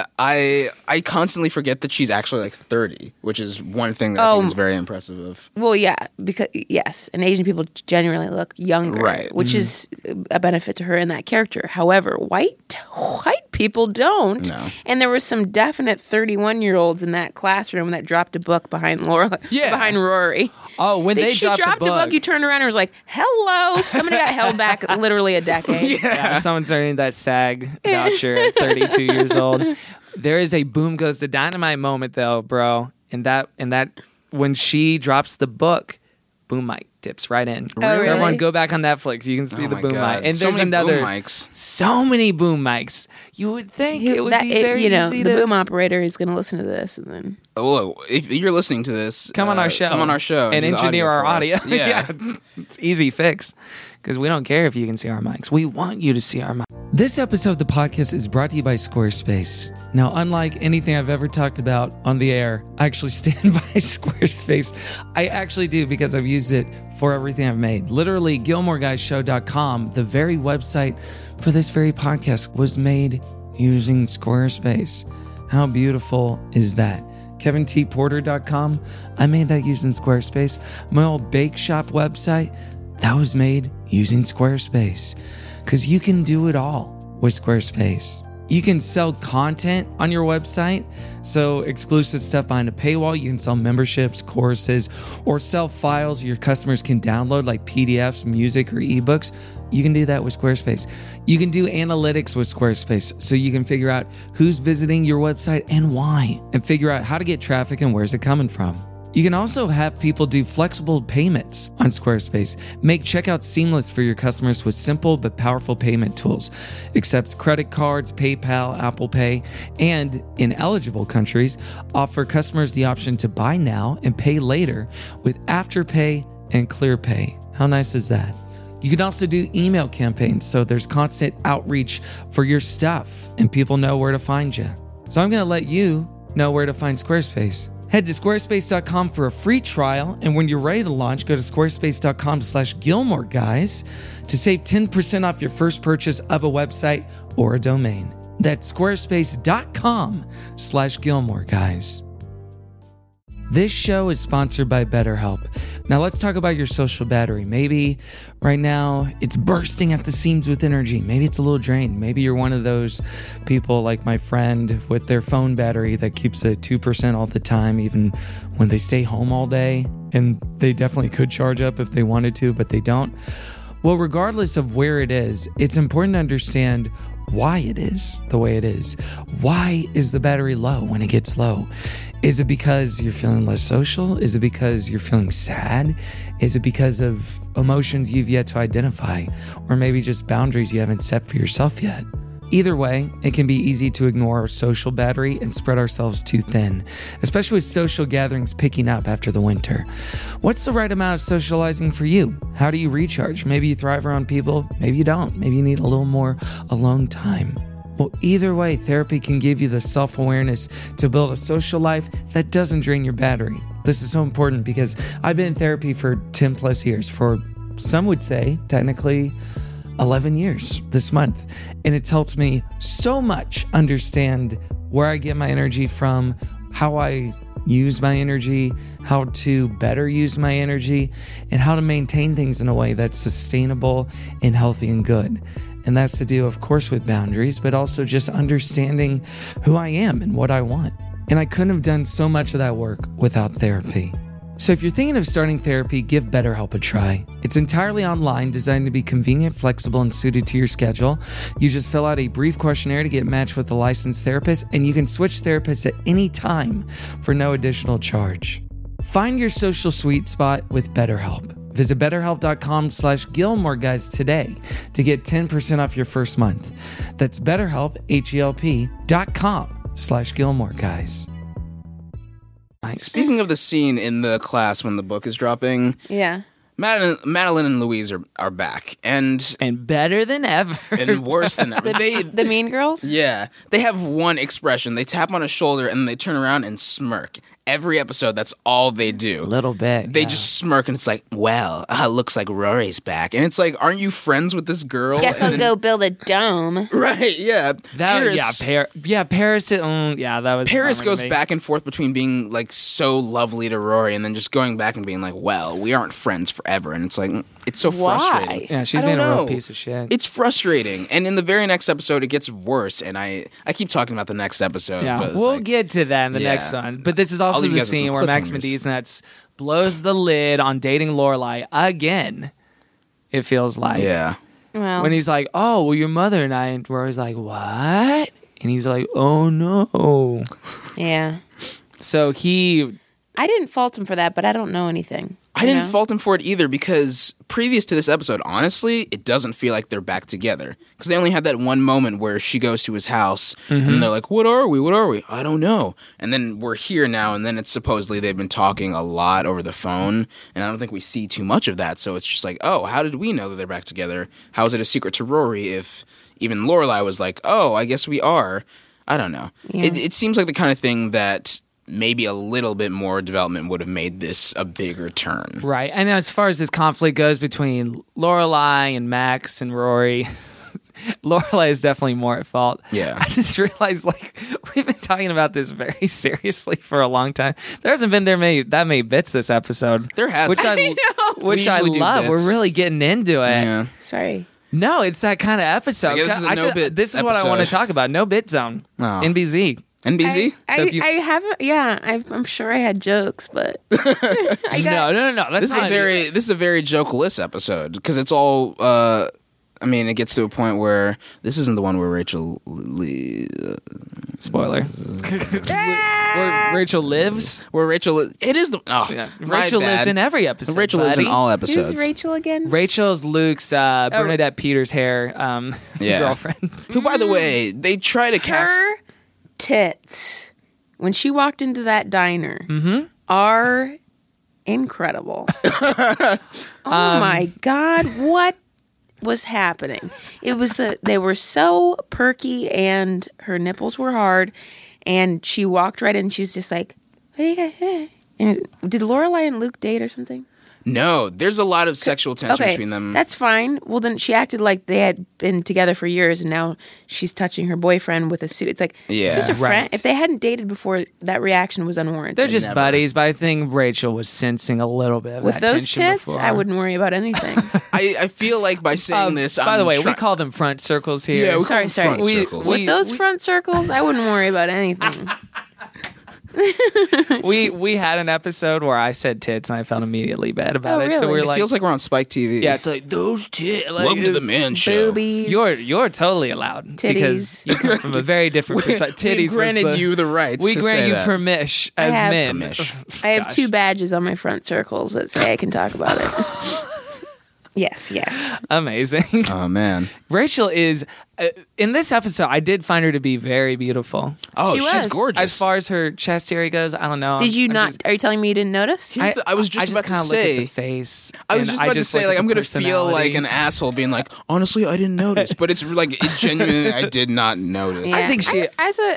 I constantly forget that she's actually 30, which is one thing that I think is very impressive of. Well, yeah, because yes, and Asian people genuinely look younger, right? Which is a benefit to her in that character. However, white people don't. No. And there were some definite 31-year-olds in that classroom that dropped a book behind behind Rory. Oh, when she dropped a book, you turned around and was like, "Hello!" Somebody got held back literally a decade. Yeah, someone's earning that SAG voucher at 32 years old. There is a boom goes the dynamite moment though, bro. And that when she drops the book, boom mic dips right in. Oh, really? So everyone go back on Netflix. You can see the boom mic. And so there's many another boom mics. So many boom mics. You would think it would be very easy the to... boom operator is going to listen to this and then. Oh, if you're listening to this, come on our show. Come on our show and engineer our audio. Yeah. It's easy fix. Because we don't care if you can see our mics. We want you to see our mics. This episode of the podcast is brought to you by Squarespace. Now, unlike anything I've ever talked about on the air, I actually stand by Squarespace. I actually do because I've used it for everything I've made. Literally, GilmoreGuysShow.com, the very website for this very podcast, was made using Squarespace. How beautiful is that? KevinTPorter.com, I made that using Squarespace. My old bake shop website, that was made using Squarespace. Because you can do it all with Squarespace. You can sell content on your website, so exclusive stuff behind a paywall. You can sell memberships, courses, or sell files your customers can download like PDFs, music, or ebooks. You can do that with Squarespace. You can do analytics with Squarespace, so you can figure out who's visiting your website and why, and figure out how to get traffic and where's it coming from. You can also have people do flexible payments on Squarespace. Make checkout seamless for your customers with simple but powerful payment tools. Accepts credit cards, PayPal, Apple Pay, and in eligible countries, offer customers the option to buy now and pay later with Afterpay and ClearPay. How nice is that? You can also do email campaigns, so there's constant outreach for your stuff and people know where to find you. So I'm going to let you know where to find Squarespace. Head to squarespace.com for a free trial, and when you're ready to launch, go to squarespace.com/Gilmore Guys to save 10% off your first purchase of a website or a domain. That's squarespace.com/Gilmore Guys. This show is sponsored by BetterHelp. Now let's talk about your social battery. Maybe right now it's bursting at the seams with energy. Maybe it's a little drained. Maybe you're one of those people like my friend with their phone battery that keeps at 2% all the time, even when they stay home all day. And they definitely could charge up if they wanted to, but they don't. Well, regardless of where it is, it's important to understand why it is the way it is. Why is the battery low when it gets low? Is it because you're feeling less social? Is it because you're feeling sad? Is it because of emotions you've yet to identify? Or maybe just boundaries you haven't set for yourself yet? Either way, it can be easy to ignore our social battery and spread ourselves too thin, especially with social gatherings picking up after the winter. What's the right amount of socializing for you? How do you recharge? Maybe you thrive around people, maybe you don't. Maybe you need a little more alone time. Well, either way, therapy can give you the self-awareness to build a social life that doesn't drain your battery. This is so important because I've been in therapy for 10 plus years, for some would say technically 11 years this month. And it's helped me so much understand where I get my energy from, how I use my energy, how to better use my energy, and how to maintain things in a way that's sustainable and healthy and good. And that's to do, of course, with boundaries, but also just understanding who I am and what I want. And I couldn't have done so much of that work without therapy. So if you're thinking of starting therapy, give BetterHelp a try. It's entirely online, designed to be convenient, flexible, and suited to your schedule. You just fill out a brief questionnaire to get matched with a licensed therapist, and you can switch therapists at any time for no additional charge. Find your social sweet spot with BetterHelp. Visit BetterHelp.com/Gilmore Guys today to get 10% off your first month. That's BetterHelp, HELP.com/Gilmore Guys. Speaking of the scene in the class when the book is dropping, Yeah. Madeline and Louise are back, and better than ever, and worse than ever. The Mean Girls? Yeah, they have one expression. They tap on a shoulder and they turn around and smirk. Every episode, that's all they do. A little bit. They just smirk, and it's like, well, looks like Rory's back. And it's like, aren't you friends with this girl? Guess I'll go build a dome. Right, yeah. Paris. Paris. That was. Paris goes back and forth between being like so lovely to Rory and then just going back and being like, well, we aren't friends forever. And it's like, it's so frustrating. Yeah, she's being a real piece of shit. It's frustrating. And in the very next episode, it gets worse. And I keep talking about the next episode. Yeah, but we'll get to that in the next one. But this is also the scene where Max Mediz blows the lid on dating Lorelai again. It feels like. Yeah. Well, when he's like, oh, well, your mother and I, and Rory's like, what? And he's like, oh, no. Yeah. So I didn't fault him for that, but I don't know anything. I didn't fault him for it either because previous to this episode, honestly, it doesn't feel like they're back together. Because they only had that one moment where she goes to his house and they're like, what are we? What are we? I don't know. And then we're here now, and then it's supposedly they've been talking a lot over the phone, and I don't think we see too much of that. So it's just like, oh, how did we know that they're back together? How is it a secret to Rory if even Lorelai was like, oh, I guess we are? I don't know. Yeah. It seems like the kind of thing that maybe a little bit more development would have made this a bigger turn. Right. And as far as this conflict goes between Lorelai and Max and Rory, Lorelai is definitely more at fault. Yeah. I just realized, like, we've been talking about this very seriously for a long time. There hasn't been that many bits this episode. There has. Which I love. We're really getting into it. Yeah. Sorry. No, it's that kind of episode. This is what I want to talk about. No bit zone. Oh. NBZ. NBZ? I haven't. Yeah, I'm sure I had jokes, but no. This is a very jokeless episode because it's all. It gets to a point where this isn't the one where Rachel. Spoiler. Where Rachel lives. It is the. Oh, yeah. Rachel lives in every episode. Rachel lives in all episodes. Who's Rachel again? Rachel's Luke's Bernadette Peters' hair girlfriend. Who, by the way, they try to cast her tits when she walked into that diner are incredible. Oh my God! What was happening. It was they were so perky, and her nipples were hard, and she walked right in. She was just like, "What do you got?" And did Lorelai and Luke date or something? No, there's a lot of sexual tension Okay, between them. that's fine. Well, then she acted like they had been together for years, and now she's touching her boyfriend with a suit. It's like, Yeah. it's just a friend. Right. If they hadn't dated before, that reaction was unwarranted. They're just Never. buddies, but I think Rachel was sensing a little bit of With that those tension tits, before. I wouldn't worry about anything. I feel like by saying this, by the way, we try- call them front circles here. Yeah, we call Sorry, them sorry. front We- circles. With those front circles, I wouldn't worry about anything. we had an episode where I said tits and I felt immediately bad about Oh, it. So really? we were It like, feels like we're on Spike TV. yeah, it's like those tits. Like, Welcome to the it's- man show. Boobies. You're totally allowed because Titties. you come from a very different perspective. We Titties was granted you the rights. we to grant say you that. permish as have- men. Permish. I have Gosh. 2 badges on my front circles that say I can talk about it. Yes. Amazing. Oh man. Rachel is in this episode. I did find her to be very beautiful. Oh, She she's was. gorgeous. As far as her chest area goes, I don't know. Did you I'm not? just- Are you telling me you didn't notice? I was just about to kinda look at say- the face. I was and just about to say, look like, at I'm the gonna feel like personality. an asshole being like, honestly, I didn't notice, but it's like, it genuinely, I did not notice. I think she-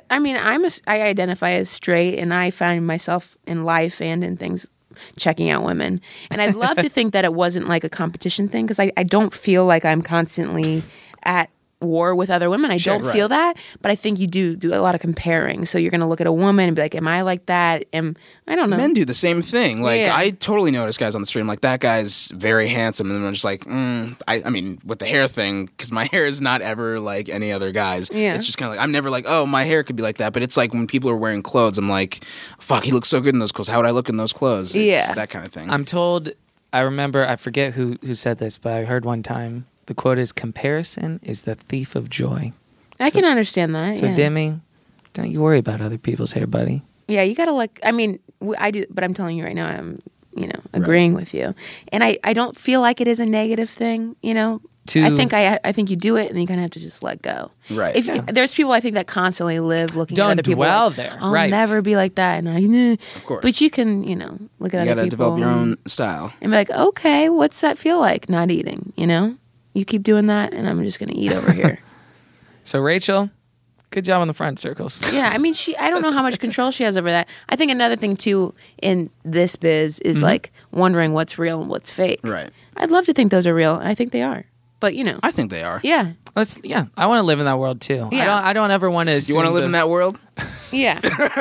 I identify as straight, and I find myself in life and in things checking out women. And I'd love to think that it wasn't like a competition thing, because I don't feel like I'm constantly at war with other women. I don't feel that, but I think you do a lot of comparing. So you're going to look at a woman and be like, am I like that? I don't know. Men do the same thing. Like, Yeah. I totally notice guys on the street. I'm like, that guy's very handsome. And then I'm just like, I mean, with the hair thing, because my hair is not ever like any other guy's. Yeah. It's just kind of like, I'm never like, oh, my hair could be like that. But it's like when people are wearing clothes, I'm like, fuck, he looks so good in those clothes. How would I look in those clothes? It's Yeah. that kind of thing. I'm told. I remember. I forget who said this, but I heard one time the quote is, "Comparison is the thief of joy." I can understand that. So yeah. Demi, don't you worry about other people's hair, buddy. Yeah, you gotta I do, but I'm telling you right now, I'm, agreeing with you. And I don't feel like it is a negative thing, I think you do it and then you kind of have to just let go. Right. If there's people I think that constantly live looking Don't at other people. dwell like, there, I'll right. never be like that. And Of course. But you can, look at You other gotta people. develop your and- own style. And be like, okay, what's that feel like? Not eating, You keep doing that and I'm just gonna eat over here. So Rachel, good job on the front circles. Yeah, I mean, I don't know how much control she has over that. I think another thing, too, in this biz is like wondering what's real and what's fake. Right. I'd love to think those are real, and I think they are. But, I think they are. yeah. I want to live in that world too. Yeah. I don't ever want to. You want to live in that world? Yeah.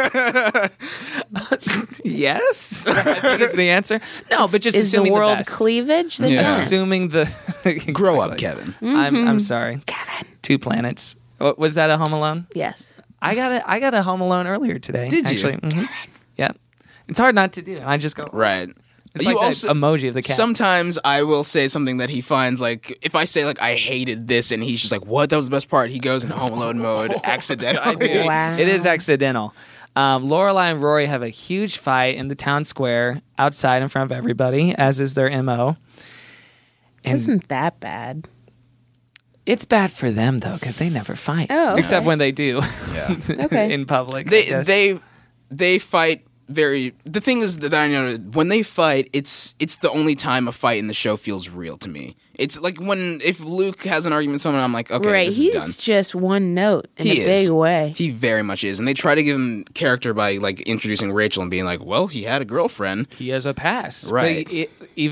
Yes, I think it's the answer. No, but just Is the assuming world best. cleavage? Then Yeah. Assuming the Grow up, Exactly. Kevin. I'm sorry, Kevin. 2 planets. Was that a Home Alone? Yes. I got a Home Alone earlier today. Did you? actually. Mhm. Yeah, it's hard not to do. I just go Right. It's like that emoji of the cat. Sometimes I will say something that he finds, like, if I say, like, I hated this, and he's just like, what? That was the best part. He goes into Home Alone mode accidentally. Wow. It is accidental. Lorelai and Rory have a huge fight in the town square outside in front of everybody, as is their MO. It wasn't that bad. It's bad for them though, because they never fight. Oh, okay. Except when they do. Yeah. Okay. In public. I guess. They fight very. The thing is that I know when they fight, it's the only time a fight in the show feels real to me. It's like if Luke has an argument with someone, I'm like, okay, right. this He's is done. just one note in He a is. big way. He very much is, and they try to give him character by like introducing Rachel and being like, well, he had a girlfriend. He has a pass. Right. But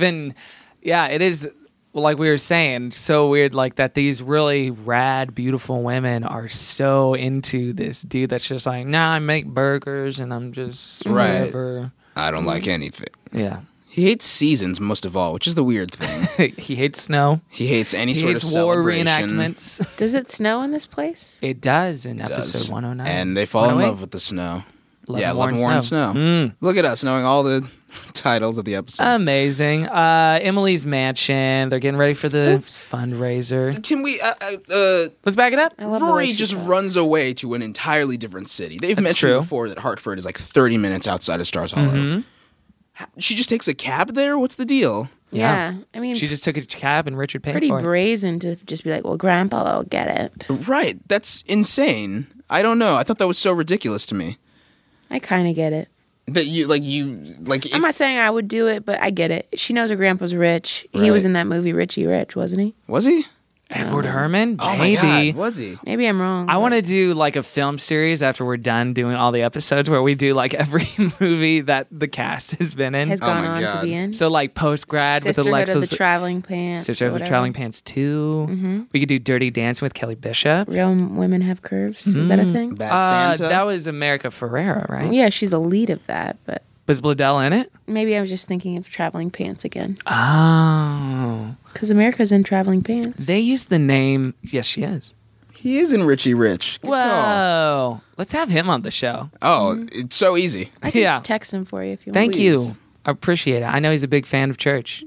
it is, like we were saying, so weird like that these really rad, beautiful women are so into this dude that's just like, nah, I make burgers and I'm just Right. whatever. I don't like anything. Yeah. He hates seasons most of all, which is the weird thing. He hates snow. He hates any He sort of hates war celebration. reenactments. Does it snow in this place? It does in Does. episode 109. And they fall in 108? love with the snow. Love yeah, and Love and War and Snow. Look at us knowing all the titles of the episodes. Amazing. Emily's mansion. They're getting ready for the fundraiser. Can we? Let's back it up. I love the Rory way she just talks. runs away to an entirely different city. They've That's mentioned true. before that Hartford is like 30 minutes outside of Stars Hollow. She just takes a cab there? What's the deal? Yeah. I mean, She just took a cab and Richard paid pretty for it. brazen to just be like, well, Grandpa will get it. Right. That's insane. I don't know. I thought that was so ridiculous to me. I kind of get it. That you I'm not saying I would do it, but I get it. She knows her grandpa's rich. He Right. was in that movie Richie Rich, wasn't he? Was he? Edward Herman? Oh my Maybe. God, was he? Maybe I'm wrong. I want to do like a film series after we're done doing all the episodes where we do like every movie that the cast has been in. has gone my on to God. be in. So like post grad with Sisterhood Alexis. of the Traveling Pants. Sister of the Traveling Pants 2. We could do Dirty Dancing with Kelly Bishop. Real Women Have Curves. Is that a thing? Bad Santa. That was America Ferrera, right? Yeah, she's the lead of that, but Was Bladell in it? maybe I was just thinking of Traveling Pants again. Oh. Because America's in Traveling Pants. They used the name. Yes, she is. He is in Richie Rich. Good call. Whoa. Let's have him on the show. Oh, it's so easy. I can Yeah. text him for you if you want. Thank Please. you. I appreciate it. I know he's a big fan of church.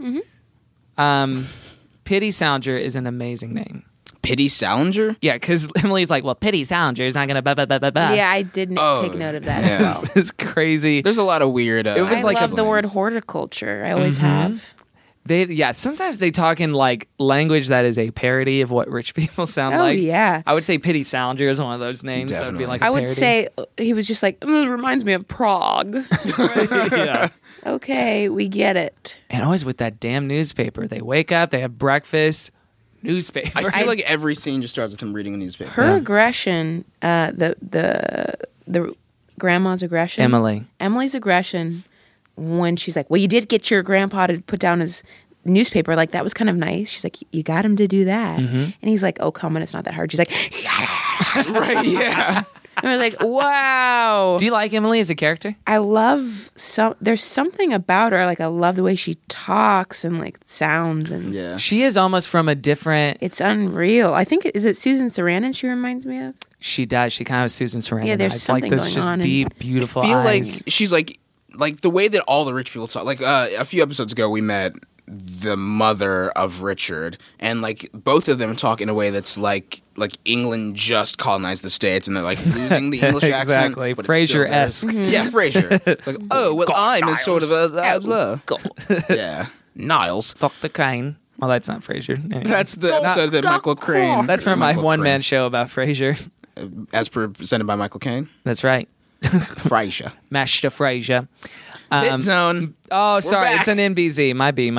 Pity Salinger is an amazing name. Pity Salinger? Yeah, because Emily's like, well, Pity Salinger is not going to blah, blah, blah, blah, blah. Yeah, I did take note of that as yeah. well. It's crazy. There's a lot of weird. It was I like love a- the word horticulture. I always have. Sometimes they talk in like language that is a parody of what rich people sound Oh, like. yeah. I would say Pity Salinger is one of those names. That would be Definitely. like a I would parody. say he was just like, "Mm, it reminds me of Prague." yeah. Okay, we get it. And always with that damn newspaper. They wake up, they have breakfast, newspaper. I feel like every scene just starts with him reading a newspaper. Her aggression, the grandma's aggression, Emily's aggression, when she's like, "Well, you did get your grandpa to put down his newspaper," like that was kind of nice. She's like, "You got him to do that," and he's like, "Oh, come on, it's not that hard." She's like, Right, yeah. and I was like, "Wow." Do you like Emily as a character? I love there's something about her. Like I love the way she talks and like sounds, and Yeah. She is almost from a different. it's unreal. I think is it Susan Sarandon she reminds me of? She does. She kind of Susan Sarandon. Yeah, there's eyes. something like those going just on in- deep, beautiful I feel eyes. like she's like the way that all the rich people talk. Like a few episodes ago, we met the mother of Richard, and like both of them talk in a way that's like England just colonized the States, and they're like losing the English accent. Exactly. but it's still there. Frasier-esque. Yeah, Frasier. It's like, oh well, I'm a sort of a yeah, Niles. Dr. Crane. Well, that's not Frasier. Anyway. That's the episode that Michael Crane. That's from my Michael one-man Crane, show about Frasier. as presented by Michael Caine. That's right. Frasier. Master Frasier. Bit Zone. Oh, sorry. back. It's an NBZ. Might be.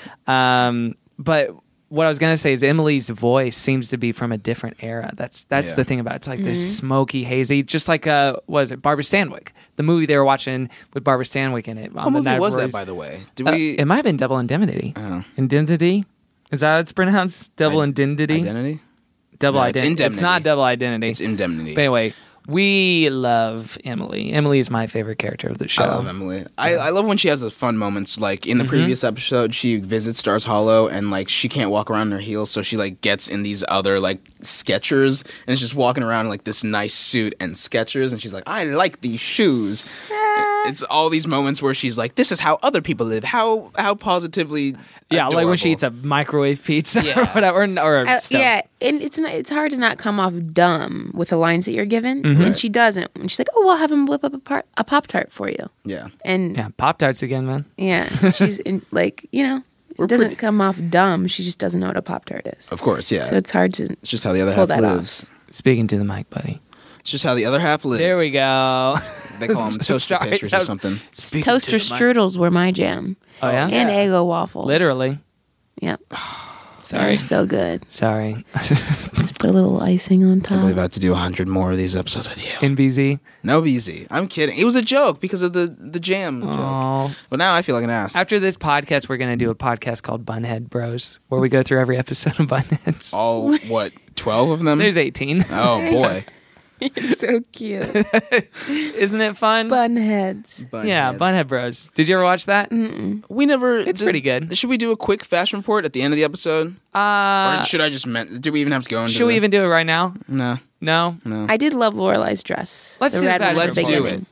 But what I was going to say is Emily's voice seems to be from a different era. That's Yeah. the thing about it. It's like this smoky, hazy, just like, what was it, Barbara Stanwyck. The movie they were watching with Barbara Stanwyck in it. What movie was that, by the way? Did we? It might have been Double Indemnity. Oh. Indemnity? Is that how it's pronounced? Double Indemnity? Identity? Double No, it's Identity. It's Indemnity. not Double Identity. It's Indemnity. But anyway, we love Emily. Emily is my favorite character of the show. I love Emily. I love when she has the fun moments. Like in the previous episode, she visits Stars Hollow, and like she can't walk around in her heels, so she like gets in these other like Skechers, and is just walking around in like this nice suit and Skechers, and she's like, I like these shoes. It's all these moments where she's like, this is how other people live. How positively. Yeah, like when she adorable. eats a microwave pizza or whatever. Or stuff. Yeah, and it's hard to not come off dumb with the lines that you're given, and she doesn't. And she's like, "Oh, we'll have him whip up a Pop-Tart for you." Yeah. And Yeah, Pop-Tarts again, man. yeah, she's in, like, doesn't come off dumb. She just doesn't know what a Pop-Tart is. Of course, yeah. So it's hard to. It's just how the other pull half that off. lives. Speaking to the mic, buddy. It's just how the other half lives. There we go. They call them toaster Sorry, pastries that or was- something. Speaking Toaster to the mic. strudels were my jam. Oh, yeah? And Eggo waffles. Literally. Yep. Sorry. They're so good. Sorry. Just put a little icing on I believe I top. have to do 100 more of these episodes with you. NBZ. No, easy. I'm kidding. It was a joke because of the jam joke. Oh. But now I feel like an ass. After this podcast, we're going to do a podcast called Bunhead Bros, where we go through every episode of Bunheads. All, what, 12 of them? There's 18. Oh, boy. So cute. Isn't it fun? Bunheads. Yeah, Bunhead Bros. Did you ever watch that? We never. It's pretty good. Should we do a quick fashion report at the end of the episode? Or should I just do we even have to go into Should we even do it right now? No. No? I did love Lorelai's dress. Let's The do the red one fashion at Let's the do beginning.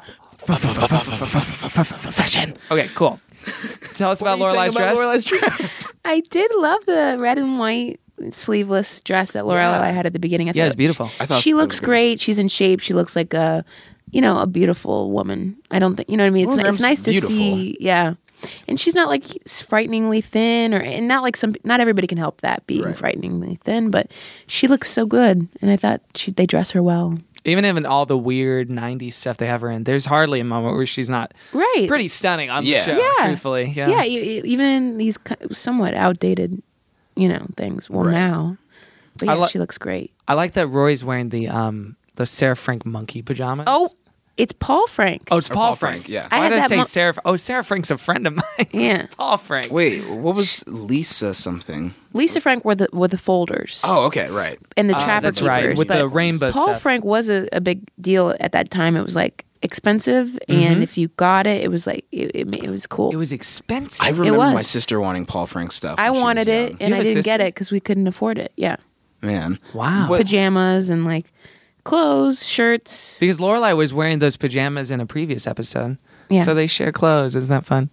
it. Fashion. Okay, cool. Tell us about Lorelai's dress. dress? I did love the red and white sleeveless dress that Lorelai had at the beginning. I Yeah, thought it's beautiful. I thought she that looks was good. great. She's in shape. She looks like a beautiful woman. I don't think, you know what I mean? It's Graham's nice to beautiful. see. Yeah. And she's not like frighteningly thin and not like not everybody can help that being frighteningly thin, but she looks so good. And I thought they dress her well. Even in all the weird 90s stuff they have her in, there's hardly a moment where she's not Right. pretty stunning on Yeah. the show, Yeah. truthfully. Yeah. Even in these somewhat outdated things. Well, Right. now, but yeah, I she looks great. I like that Rory's wearing the Sarah Frank monkey pajamas. Oh, it's Paul Frank. Oh, it's Or Paul Paul Frank. Frank, yeah. I Why had did I that say mo- Sarah? Sarah Frank's a friend of mine. Yeah. Paul Frank. Wait, what was Lisa something? Lisa Frank were the folders. Oh, okay, right. And the Trapper that's right, Keepers, with but the rainbow Paul stuff. Frank was a big deal at that time. It was like expensive, and if you got it, it was like it was cool. It was expensive. I remember was. my sister wanting Paul Frank stuff. I when she was wanted it, young. and You I have a didn't get sister? it because we couldn't afford it. Yeah, Man. Wow. What- pajamas and like clothes, shirts. Because Lorelai was wearing those pajamas in a previous episode. Yeah. So they share clothes. Isn't that fun?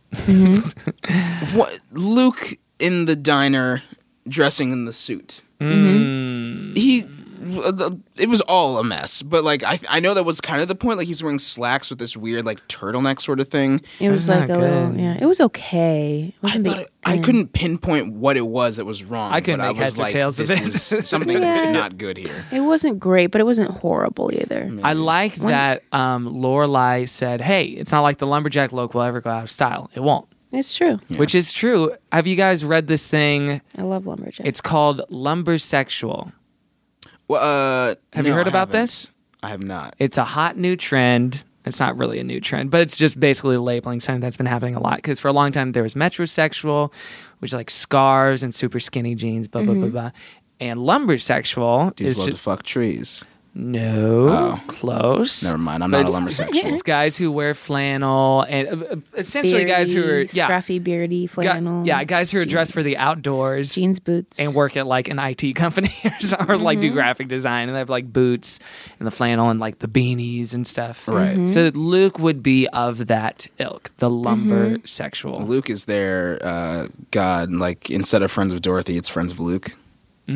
What Luke in the diner dressing in the suit. He it was all a mess, but like I know that was kind of the point. Like he was wearing slacks with this weird like turtleneck sort of thing. It was not like a little. good. Yeah, it was okay. It I wasn't thought I couldn't pinpoint what it was that was wrong. I couldn't but make I was heads or like, tails of this it. is something that's Yeah. not good here. It wasn't great, but it wasn't horrible either. I like that Lorelai said, hey, it's not like the lumberjack look will ever go out of style. It won't. It's true. Which is true. Have you guys read this thing? I love lumberjack. It's called Lumbersexual. Well, Have you no, heard I about haven't. this? I have not. It's a hot new trend. It's not really a new trend, but it's just basically labeling something that's been happening a lot. Because for a long time, there was metrosexual, which is like scarves and super skinny jeans, blah, blah, blah, blah. And lumbersexual Dudes is love just... to fuck trees. No, close. Never mind. I'm But not a it's- lumbersexual. It's guys who wear flannel and essentially guys who are scruffy, beardy flannel. guys who are dressed for the outdoors jeans, boots, and work at like an IT company or like do graphic design, and they have like boots and the flannel and like the beanies and stuff. Right. So Luke would be of that ilk, the lumber sexual. Luke is their god. Like instead of friends of Dorothy, it's friends of Luke. I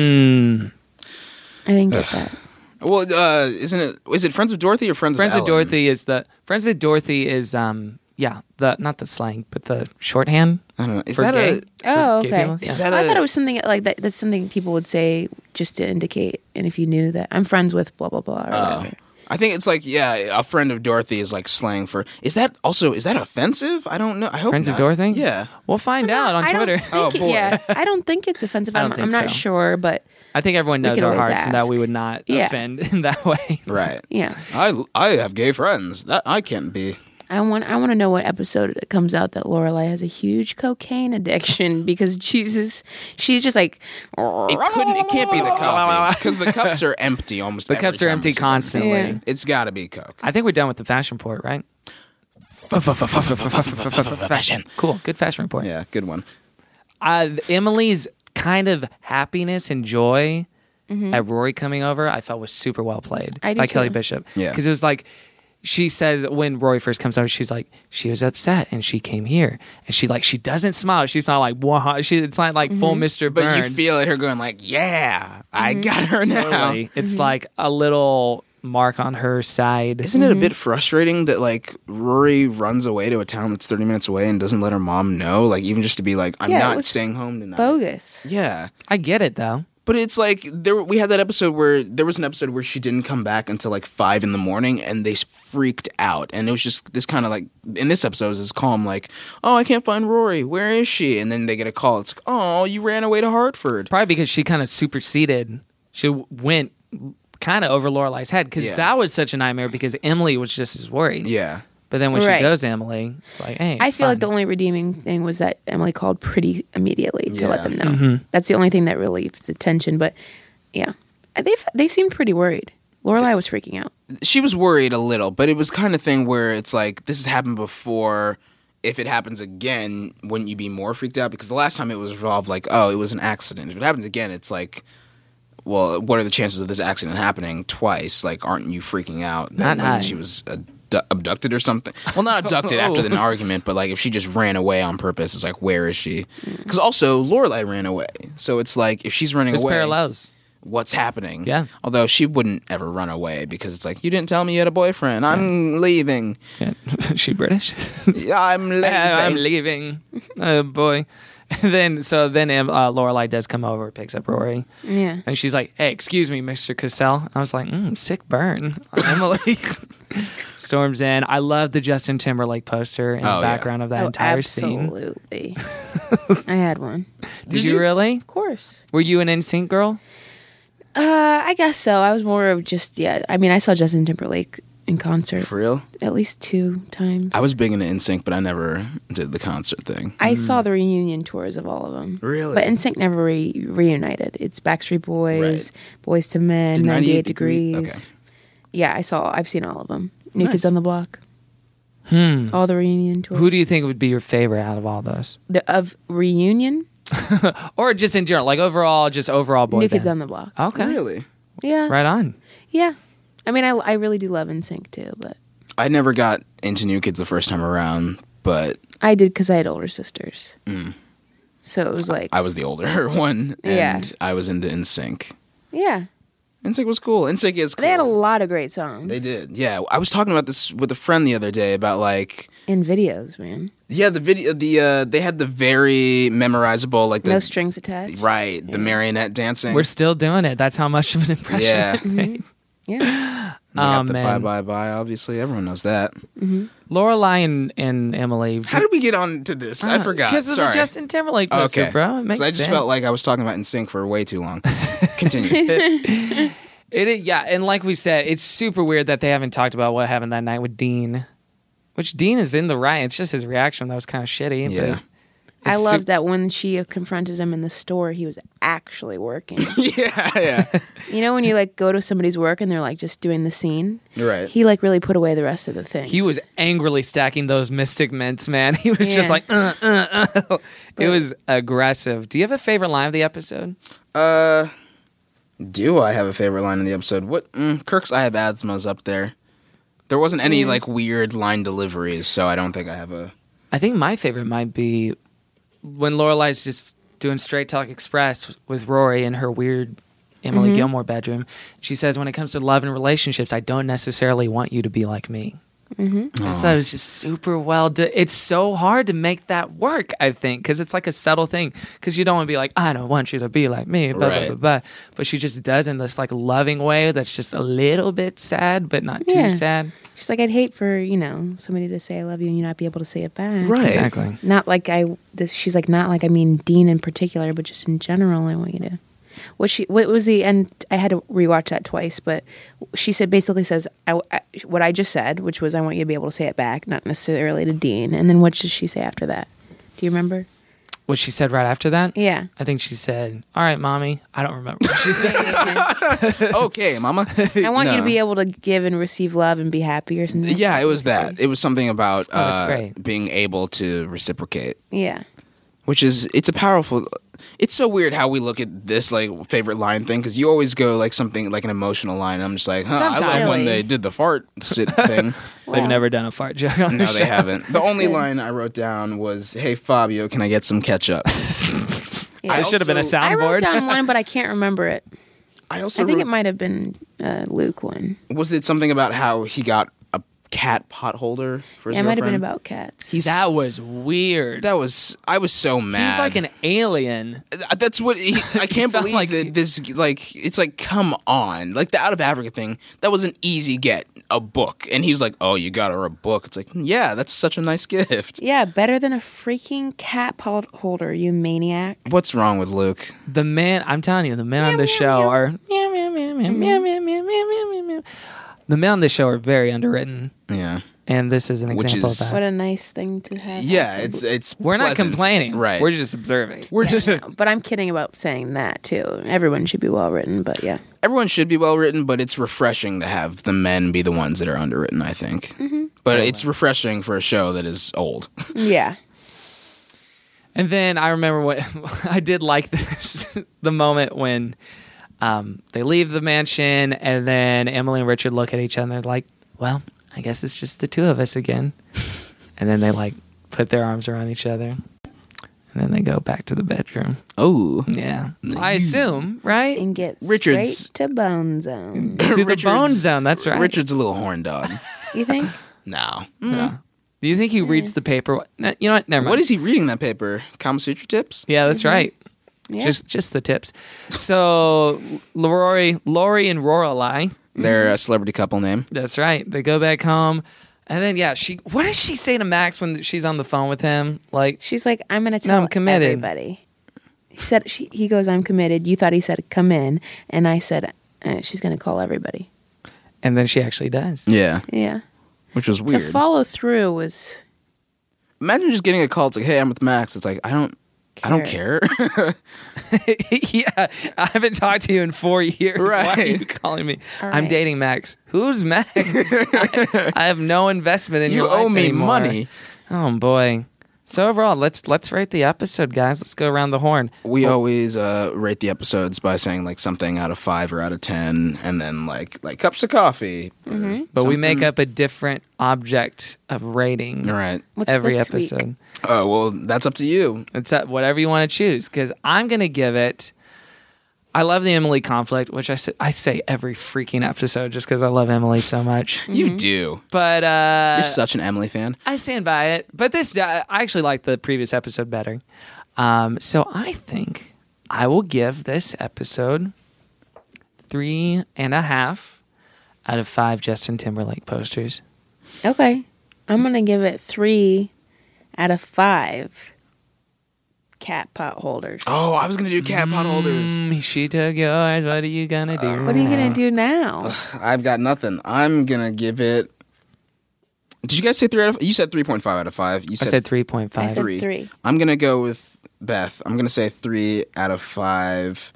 didn't get that. Well, isn't it? Is it friends of Dorothy or friends Friends of with Ellen? Dorothy is the Friends with Dorothy is the not the slang but the shorthand. I don't know. Is for that gay. a? Oh, gay okay. people? Yeah. Is that I a? thought it was something like that. That's something people would say just to indicate, and if you knew that I'm friends with blah blah blah or whatever. I think it's like a friend of Dorothy is like slang for. Is that offensive? I don't know. I hope Friends not. of Dorothy? Yeah. We'll find out on I don't Twitter. think Oh, it- boy. Yeah, I don't think it's offensive. I don't I'm think not so. sure, but I think everyone knows could our always hearts and that ask. we would not Yeah. offend in that way. Right. yeah. I have gay friends. That I can't be. I want to know what episode it comes out that Lorelai has a huge cocaine addiction because she's just like It can't be the coffee because the cups are empty almost. The every cups are time empty we sit. constantly. Yeah. It's got to be Coke. I think we're done with the fashion report, right? Fashion. Cool. Good fashion report. Yeah, good one. Emily's kind of happiness and joy at Rory coming over, I felt was super well played I do by Kelly too. Bishop. Yeah. Because it was like, she says when Rory first comes over, she's like, she was upset and she came here. And she doesn't smile. She's not like, wow. It's not like full Mr. But Burns. you feel it, her going like, "Yeah, I got her now." Totally. It's like a little mark on her side. Isn't it a bit frustrating that like Rory runs away to a town that's 30 minutes away and doesn't let her mom know? Like even just to be like, "I'm Yeah, it not was staying home tonight." bogus. Yeah. I get it though. But it's like we had that episode where there was an episode where she didn't come back until like 5 a.m. and they freaked out. And it was just this kind of like in this episode is this calm like, "Oh, I can't find Rory. Where is she?" And then they get a call. It's like, "Oh, you ran away to Hartford." Probably because she kind of superseded. She went kind of over Lorelai's head because Yeah. that was such a nightmare because Emily was just as worried. Yeah. But then when Right. she goes to Emily, it's like, hey, I it's feel like fine. the only redeeming thing was that Emily called pretty immediately to let Yeah. them know. That's the only thing that relieved the tension. But yeah, they seemed pretty worried. Lorelai was freaking out. She was worried a little, but it was kind of thing where it's like this has happened before. If it happens again, wouldn't you be more freaked out? Because the last time it was resolved like, oh, it was an accident. If it happens again, it's like, well, what are the chances of this accident happening twice? Like, aren't you freaking out that Not high. she was abducted or something? Well, not abducted after an argument, but like if she just ran away on purpose, it's like, where is she? Because also Lorelai ran away, so it's like if she's running There's away, parallels. what's happening? Yeah. Although she wouldn't ever run away because it's like you didn't tell me you had a boyfriend. I'm leaving. Yeah. She British? Yeah, I'm leaving. I'm leaving. Oh boy. then Lorelai does come over, picks up Rory. Yeah. And she's like, "Hey, excuse me, Mr. Cassell." I was like, "Sick burn." Emily storms in. I love the Justin Timberlake poster in the background of that entire scene. Absolutely. I had one. Did you really? Of course. Were you an NSYNC girl? I guess so. I was more of just, I mean, I saw Justin Timberlake in concert. For real? At least 2 times. I was big into NSYNC, but I never did the concert thing. I saw the reunion tours of all of them. Really? But NSYNC never reunited. It's Backstreet Boys, Boys to Men, 98 Degrees. Okay. Yeah, I've seen all of them. New Kids on the Block. Hmm. All the reunion tours. Who do you think would be your favorite out of all those? Of reunion? Or just in general, like overall boy New band? Kids on the Block. Okay. Really? Yeah. Right on. Yeah. I mean, I really do love NSYNC too, but I never got into New Kids the first time around, but I did because I had older sisters. So it was like... I was the older one, and I was into NSYNC. Yeah. NSYNC was cool. NSYNC is cool. They had a lot of great songs. They did. Yeah. I was talking about this with a friend the other day about like... In videos, man. Yeah, the video, they had the very memorizable, like the... No strings attached. Right. The marionette dancing. We're still doing it. That's how much of an impression. Yeah. Yeah. They got the bye, bye, bye. Obviously, everyone knows that. Lorelai and Emily. How did we get on to this? I forgot. Because of the Justin Timberlake poster, Okay. bro. It makes 'Cause I just sense. felt like I was talking about NSYNC for way too long. Continue. Yeah, and like we said, it's super weird that they haven't talked about what happened that night with Dean. Which Dean is in the right. It's just his reaction that was kind of shitty. Yeah. I loved that when she confronted him in the store, he was actually working. Yeah. You know when you like go to somebody's work and they're like just doing the scene? Right. He like really put away the rest of the things. He was angrily stacking those Mystic Mints, man. He was just like, It was aggressive. Do you have a favorite line of the episode? Do I have a favorite line in the episode? What? Kirk's I have asthma's up there. There wasn't any like weird line deliveries, so I don't think I have a... I think my favorite might be when Lorelai's just doing Straight Talk Express with Rory in her weird Emily Gilmore bedroom. She says, when it comes to love and relationships, I don't necessarily want you to be like me. I just thought it was just super well done. It's so hard to make that work, I think, because it's like a subtle thing. Because you don't want to be like, I don't want you to be like me, blah, blah, blah, blah. But she just does in this like loving way that's just a little bit sad, but not too sad. She's like, I'd hate for, somebody to say I love you and you not be able to say it back. Right. Exactly. Not like she's like, not like I mean Dean in particular, but just in general, I want you to. What was the end? I had to rewatch that twice, but she basically says what I just said, which was I want you to be able to say it back, not necessarily to Dean. And then what did she say after that? Do you remember? What she said right after that? Yeah. I think she said, all right, mommy. I don't remember what she said. Okay, mama. I want you to be able to give and receive love and be happy or something. Yeah, it was that. It was something about that's great. being able to reciprocate. Yeah. Which is, it's a powerful... It's so weird how we look at this like favorite line thing, because you always go like something like an emotional line. I'm just like, I love Sometimes. when they did the fart sit thing. They've never done a fart joke on No, the show. they haven't. The only line I wrote down was, "Hey Fabio, can I get some ketchup?" Yeah. This should have been a I wrote soundboard. down one, but I can't remember it. I also I think wrote, it might have been Luke one. was it something about how he got a cat pot holder for his Yeah, it might have been girlfriend? about cats. That was weird. I was so mad. He's like an alien. That's what I can't felt believe like that this like it's like, come on, like the Out of Africa thing, that was an easy get, a book, and he's like, oh, you got her a book. It's like, yeah, that's such a nice gift. Yeah, better than a freaking cat pot holder, you maniac. What's wrong with Luke? The men, I'm telling you, the men on this show are meow, meow, meow, meow, meow, meow, meow, meow, meow, meow. The men on this show are very underwritten, Yeah, and this is an Which example is- of What that. a nice thing to have. yeah, happen. it's We're not pleasant. complaining, right? We're just observing. We're just But I'm kidding about saying that too. Everyone should be well written, but yeah. everyone should be well written, but it's refreshing to have the men be the ones that are underwritten, I think. But it's refreshing for a show that is old. Yeah. And then I remember what I did like this the moment when they leave the mansion, and then Emily and Richard look at each other and they're like, well, I guess it's just the two of us again. And then they like put their arms around each other, and then they go back to the bedroom. Oh, Yeah. I assume, right? And get Richard's- straight to bone zone. To the bone zone, that's right. Richard's a little horn dog. You think? No. Yeah. Do you think he reads the paper? You know what? Never mind. What is he reading that paper? Kama Sutra tips? Yeah, that's right. Yeah. Just the tips. So Lori and Lorelai. They're a celebrity couple name. That's right. They go back home, and then what does she say to Max when she's on the phone with him? Like She's like, I'm going to tell I'm committed. everybody. He goes, I'm committed. You thought he said come in, and I said she's going to call everybody. and then she actually does. Yeah. Yeah. Which was weird. To follow through was. Imagine just getting a call. It's like, hey, I'm with Max. It's like, I don't care. Yeah, I haven't talked to you in 4 years. Why are you Right. calling me? All I'm right. dating Max. Who's Max? I have no investment in You your life owe me anymore. money. Oh boy. So overall, let's rate the episode, guys. Let's go around the horn. We always rate the episodes by saying like something out of 5 or out of 10, and then like cups of coffee. But we make up a different object of rating All right. What's every this week? episode. Oh well, that's up to you. It's whatever you want to choose. Because I'm gonna give it. I love the Emily conflict, which I say every freaking episode just because I love Emily so much. You do. But You're such an Emily fan. I stand by it. But I actually like the previous episode better. So I think I will give this episode 3.5 out of 5 Justin Timberlake posters. Okay. I'm going to give it 3 out of 5 cat pot holders. Oh, I was gonna do cat pot holders. She took yours. What are you gonna do? What are you going to do now? I've got nothing. I'm gonna give it. Did you guys say 3 out of? You said 3.5 out of 5. You I said 3.5. I said 3. I'm gonna go with Beth. I'm gonna say 3 out of 5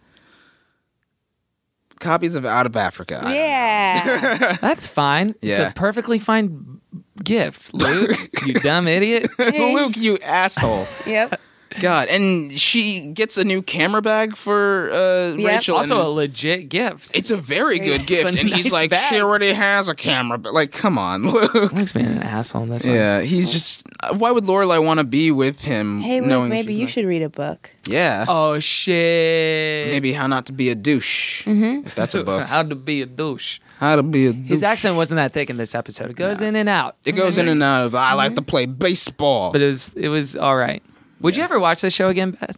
copies of Out of Africa. I don't know. Yeah. That's fine. It's Yeah. a perfectly fine gift, Luke. You dumb idiot. Luke, you asshole. Yep. God, and she gets a new camera bag for Rachel. Also and a legit gift. it's a very good gift, a and he's nice like, bag. she already has a camera. But like, come on, Luke. Luke's being an asshole in this one. Yeah, he's just. Why would Lorelai want to be with him? Hey, Luke, knowing maybe she's you not- should read a book. Yeah. Oh shit. Maybe How Not to Be a Douche. If that's a book. How to be a douche. How to Be a Douche. His accent wasn't that thick in this episode. It goes in and out. It goes in and out of. I like to play baseball. But it was all right. Would you ever watch this show again, Beth?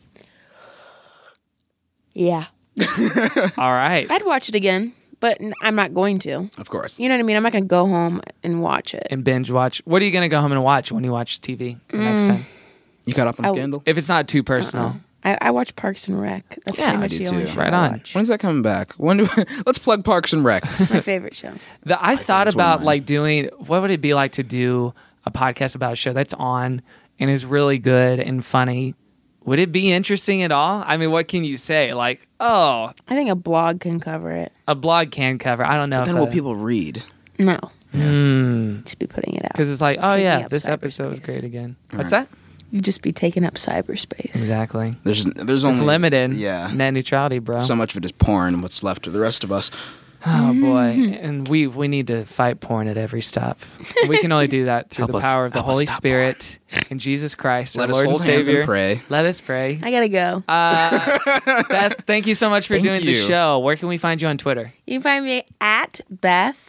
Yeah. All right. I'd watch it again, but I'm not going to. Of course. You know what I mean? I'm not going to go home and watch it. And binge watch. What are you going to go home and watch when you watch TV the next time? You caught up on I- Scandal? If it's not too personal. I watch Parks and Rec. That's Yeah, pretty I much do the only too. show Right I on. watch. When's that coming back? Let's plug Parks and Rec. It's my favorite show. I thought it's one of about mine. like doing, what would it be like to do a podcast about a show that's on and is really good and funny? Would it be interesting at all? I mean, what can you say? Like, oh, I think a blog can cover it. a blog can cover. I don't know. Then will people read? No. Just be putting it out. Because it's like, oh Taking yeah, up this episode was cyberspace. great again. What's that? You'd just be taking up cyberspace. Exactly. There's It's only limited. Yeah. Net neutrality, bro. So much of it is porn. What's left of the rest of us? Oh boy, and we need to fight porn at every stop. We can only do that through Help the us- power of the help us Holy stop Spirit and Jesus Christ, Let our us Lord hold and hands Savior. and pray. Let us pray. I gotta go. Beth, thank you so much for Thank doing the you. show. Where can we find you on Twitter? You can find me at Beth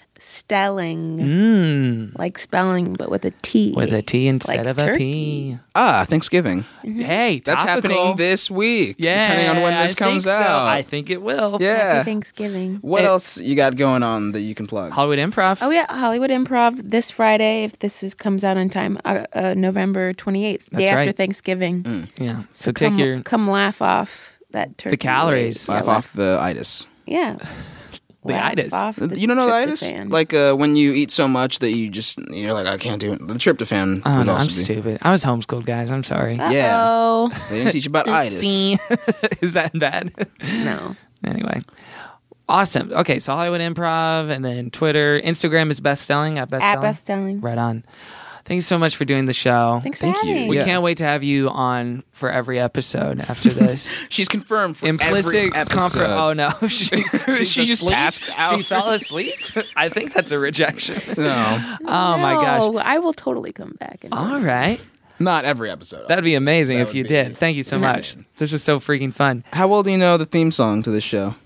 Stelling. Like spelling, but with a T. With a T instead Like of a turkey. P. Thanksgiving. Hey, That's topical. happening this week. Yeah, Depending on when this I comes think so. out. I think it will. Yeah. Happy Thanksgiving. What else you got going on that you can plug? Hollywood Improv. Oh yeah, Hollywood Improv this Friday. If comes out on time, November 28th, day after right. Thanksgiving. Yeah. So take your come laugh off that turkey. calories. Laugh off the itis. Yeah. The Laugh itis. off the You don't know the itis? tryptophan. Like when you eat so much that you're like, I can't do it. The tryptophan Oh would no, also I'm be. stupid. I was homeschooled, guys. I'm sorry. Yeah. Oh They didn't teach you about itis. Is that bad? no. Anyway. Awesome. Okay, so Hollywood Improv and then Twitter. Instagram is Beth Stelling at Beth At Stelling. Beth Stelling. Right on. Thank you so much for doing the show. Thanks for Thank you. having me. We Yeah. can't wait to have you on for every episode after this. She's confirmed for Implicit every episode. Oh no, she's She just asleep? passed out. She fell asleep. I think that's a rejection. No, Oh my gosh. No, I will totally come back. And All right, not every episode. that'd be amazing That if would you be did. Thank you so much. insane. This is so freaking fun. How well do you know the theme song to this show?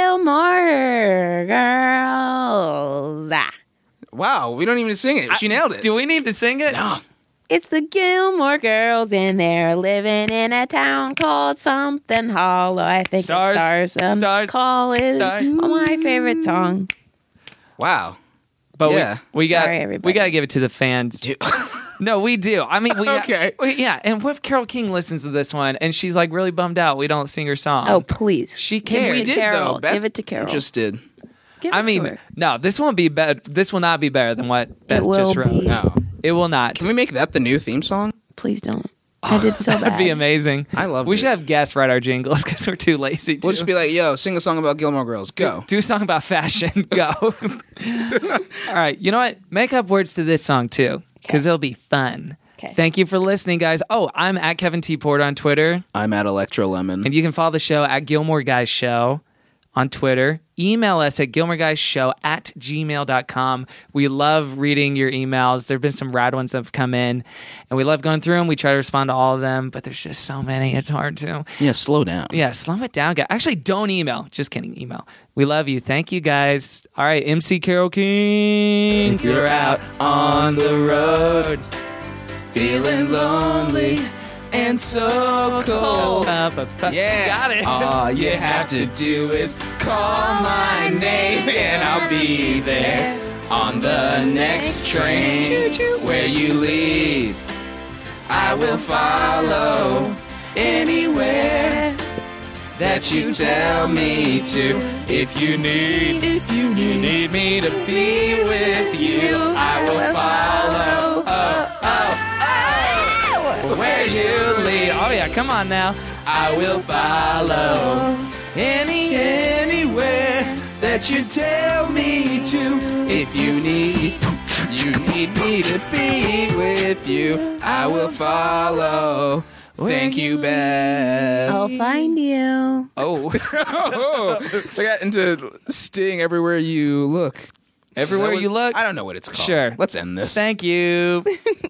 Gilmore Girls. Wow, we don't even sing it. She nailed it. Do we need to sing it? No. It's the Gilmore Girls, and they're living in a town called something Hollow. I think Stars. it's Stars. Call is my favorite song. Wow. But yeah. we got everybody. we got to give it to the fans. No, we do. I mean, Okay. Yeah, and what if Carole King listens to this one and she's like really bummed out we don't sing her song? Oh, please. She Give cares. it We to did Carol. though. Beth Give it to Carol. just did. Give it I to mean, her. no, this won't be better. This will not be better than what Beth will just wrote. be. No. It will not. Can we make that the new theme song? Please don't. I did so bad. That'd be amazing. I love We it. should have guests write our jingles because we're too lazy to. We'll just be like, yo, sing a song about Gilmore Girls. Go. Do a song about fashion. Go. All right. You know what? Make up words to this song too, because it'll be fun. Okay. Thank you for listening, guys. Oh, I'm at Kevin T. Porter on Twitter, I'm at Electro Lemon. and you can follow the show at Gilmore Guys Show on Twitter. Email us at gilmoreguyshow@gmail.com. We love reading your emails. There have been some rad ones that have come in, and we love going through them. We try to respond to all of them, but there's just so many. It's hard to. Yeah, slow down. Yeah, slow it down, guys. Actually, don't email. Just kidding. Email. We love you. Thank you, guys. All right, MC Carole King. If you're out on the road, feeling lonely and so cold. Yeah, Got it. All you have to do is call my name and I'll be there on the next train where you lead. I will follow anywhere that you tell me to. If you need me to be with you, I will follow. Where you lead. Oh, yeah. Come on now. I will follow anywhere that you tell me to. If you need me to be with you, I will follow. Thank you, Beth. I'll find you. Oh. I got into Sting everywhere you look. Everywhere you look. I don't know what it's called. Sure. Let's end this. Thank you.